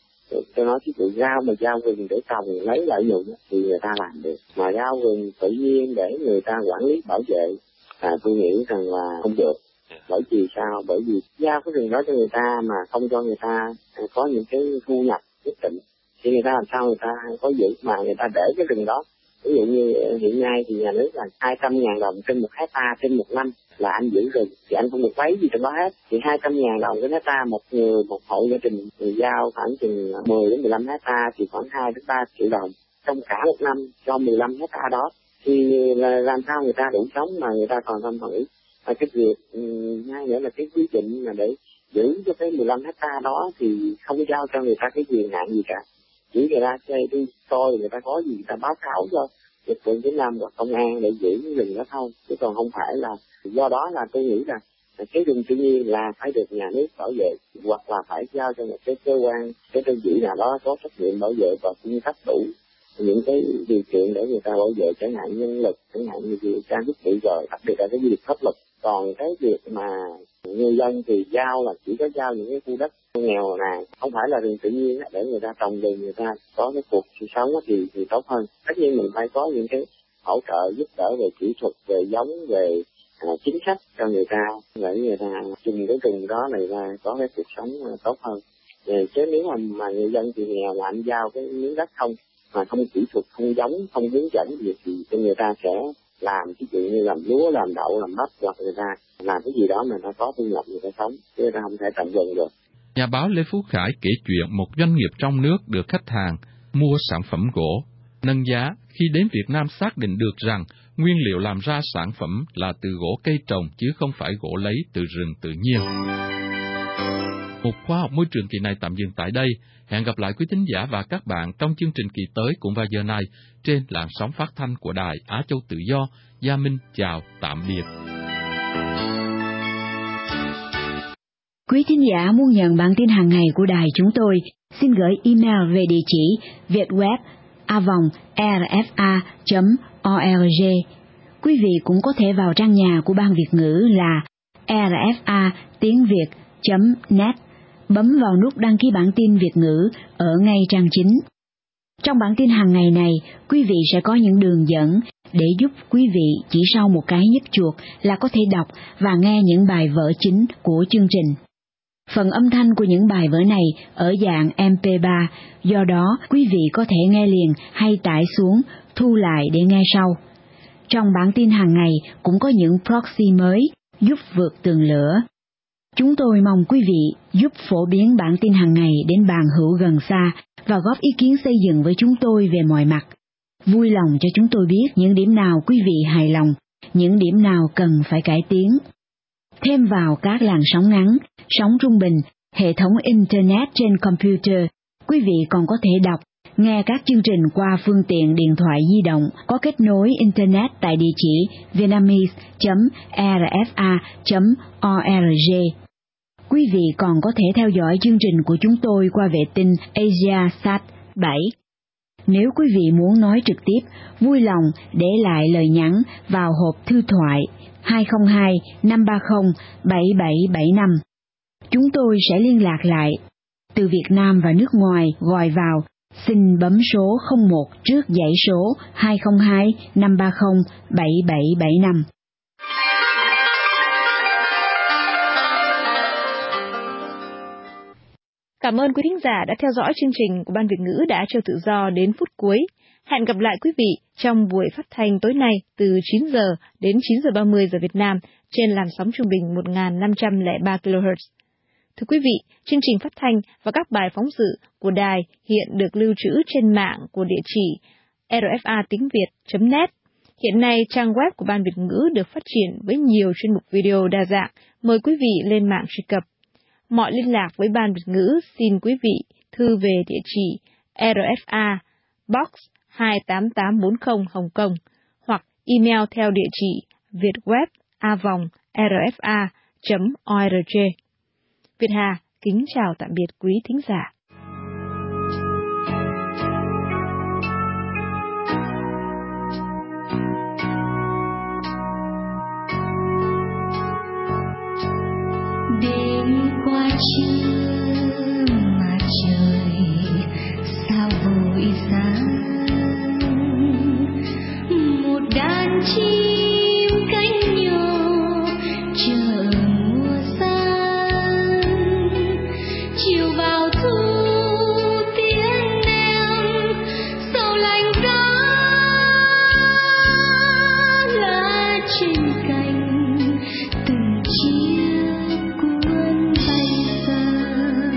Tôi nói ví dụ giao mà giao rừng để trồng lấy lợi nhuận thì người ta làm được, mà giao rừng tự nhiên để người ta quản lý bảo vệ à, tôi nghĩ rằng là không được. Bởi vì sao? Bởi vì giao cái rừng đó cho người ta mà không cho người ta có những cái thu nhập nhất định thì người ta làm sao người ta có giữ, mà người ta để cái rừng đó. Ví dụ như hiện nay thì nhà nước là hai trăm ngàn đồng trên một hectare trên một năm là anh giữ rừng, thì anh không được lấy gì trong đó hết. Thì hai trăm ngàn đồng trên hectare, một người, một hộ gia đình thì giao khoảng chừng mười đến mười lăm hectare thì khoảng hai đến ba triệu đồng trong cả một năm cho mười lăm hectare đó. Thì là làm sao người ta đủ sống mà người ta còn không nghĩ. Và cái việc ngay nữa là cái quy định mà để giữ cho cái mười lăm hectare đó thì không giao cho người ta cái quyền hạn gì cả. Chỉ người ta chơi đi coi người ta có gì người ta báo cáo cho lực lượng kiểm lâm hoặc công an để giữ cái rừng đó thôi, chứ còn không phải là. Do đó là tôi nghĩ rằng cái rừng tự nhiên là phải được nhà nước bảo vệ, hoặc là phải giao cho một cái cơ quan, cái đơn vị nào đó có trách nhiệm bảo vệ và cung cấp đủ những cái điều kiện để người ta bảo vệ, chẳng hạn nhân lực, chẳng hạn như việc trang thiết bị, rồi đặc biệt là cái việc pháp luật. Còn cái việc mà người dân thì giao là chỉ có giao những cái khu đất nghèo nàn, không phải là rừng tự nhiên để người ta trồng rừng, người ta có cái cuộc sống thì thì tốt hơn. Tất nhiên mình phải có những cái hỗ trợ giúp đỡ về kỹ thuật, về giống, về à, chính sách cho người ta để người ta dùng cái rừng đó này ra có cái cuộc sống tốt hơn. Về chứ nếu mà mà người dân thì nghèo mà anh giao cái miếng đất không mà không kỹ thuật, không giống, không hướng dẫn gì thì cho người ta sẽ làm ví dụ như làm lúa, làm đậu, làm bắp, hoặc người ta làm cái gì đó mà nó có thu nhập người ta sống, chứ người ta không thể trồng rừng được. Nhà báo Lê Phú Khải kể chuyện một doanh nghiệp trong nước được khách hàng mua sản phẩm gỗ nâng giá khi đến Việt Nam xác định được rằng nguyên liệu làm ra sản phẩm là từ gỗ cây trồng chứ không phải gỗ lấy từ rừng tự nhiên. Một khoa học môi trường kỳ này tạm dừng tại đây. Hẹn gặp lại quý thính giả và các bạn trong chương trình kỳ tới cũng vào giờ này trên làn sóng phát thanh của Đài Á Châu Tự Do. Gia Minh chào tạm biệt. Quý thính giả muốn nhận bản tin hàng ngày của đài chúng tôi, xin gửi email về địa chỉ vietweb a vòng r f a chấm org. Quý vị cũng có thể vào trang nhà của Ban Việt ngữ là rfa tiếng việt chấm net. Bấm vào nút đăng ký bản tin Việt ngữ ở ngay trang chính. Trong bản tin hàng ngày này, quý vị sẽ có những đường dẫn để giúp quý vị chỉ sau một cái nhấp chuột là có thể đọc và nghe những bài vở chính của chương trình. Phần âm thanh của những bài vở này ở dạng em pê ba, do đó quý vị có thể nghe liền hay tải xuống, thu lại để nghe sau. Trong bản tin hàng ngày cũng có những proxy mới giúp vượt tường lửa. Chúng tôi mong quý vị giúp phổ biến bản tin hàng ngày đến bạn hữu gần xa và góp ý kiến xây dựng với chúng tôi về mọi mặt. Vui lòng cho chúng tôi biết những điểm nào quý vị hài lòng, những điểm nào cần phải cải tiến. Thêm vào các làn sóng ngắn, sóng trung bình, hệ thống Internet trên computer, quý vị còn có thể đọc, nghe các chương trình qua phương tiện điện thoại di động có kết nối Internet tại địa chỉ vietnamese chấm r f a chấm org. Quý vị còn có thể theo dõi chương trình của chúng tôi qua vệ tinh AsiaSat bảy. Nếu quý vị muốn nói trực tiếp, vui lòng để lại lời nhắn vào hộp thư thoại hai không hai năm ba không bảy bảy bảy năm. Chúng tôi sẽ liên lạc lại. Từ Việt Nam và nước ngoài gọi vào, xin bấm số không một trước dãy số hai không hai năm ba không bảy bảy bảy năm. Cảm ơn quý thính giả đã theo dõi chương trình của Ban Việt ngữ Đã Trao Tự Do đến phút cuối. Hẹn gặp lại quý vị trong buổi phát thanh tối nay từ chín giờ đến chín giờ ba mươi giờ Việt Nam trên làn sóng trung bình một nghìn năm trăm lẻ ba ki lô héc. Thưa quý vị, chương trình phát thanh và các bài phóng sự của đài hiện được lưu trữ trên mạng của địa chỉ r f a tiếng việt chấm net. Hiện nay, trang web của Ban Việt ngữ được phát triển với nhiều chuyên mục video đa dạng. Mời quý vị lên mạng truy cập. Mọi liên lạc với Ban Việt ngữ xin quý vị thư về địa chỉ R F A Box hai tám tám bốn không Hồng Kông hoặc email theo địa chỉ vietweb a vòng r f a chấm org. Việt Hà kính chào tạm biệt quý thính giả. Đêm qua trưa mà trời sao vội sáng, một đàn chim cánh nhỏ chờ mùa sang, chiều vào thu tiếng neo sầu lạnh giá lá trên cành từng chiếc cuốn bay xa.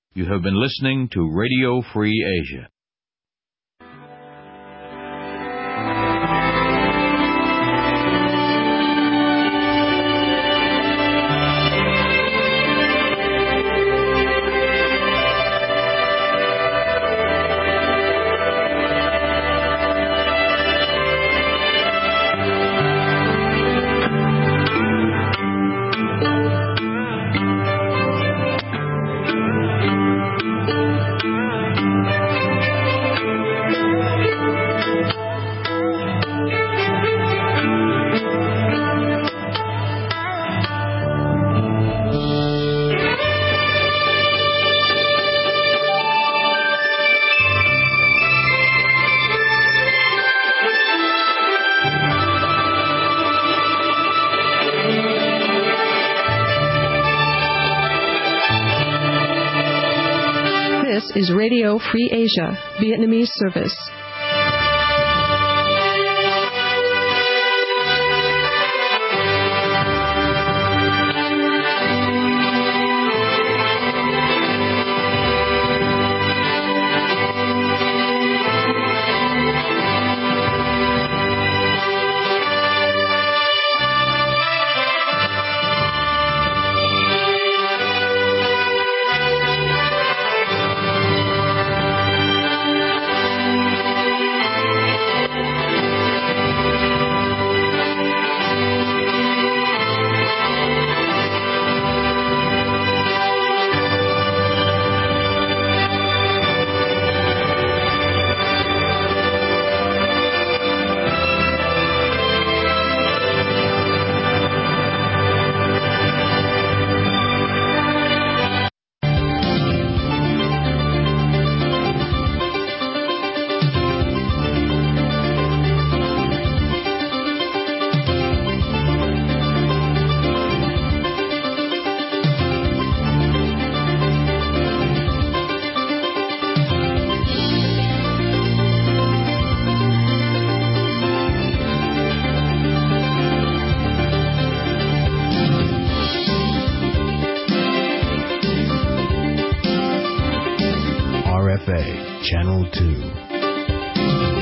You have been listening to Radio Free Asia. This is Radio Free Asia, Vietnamese service. Channel two.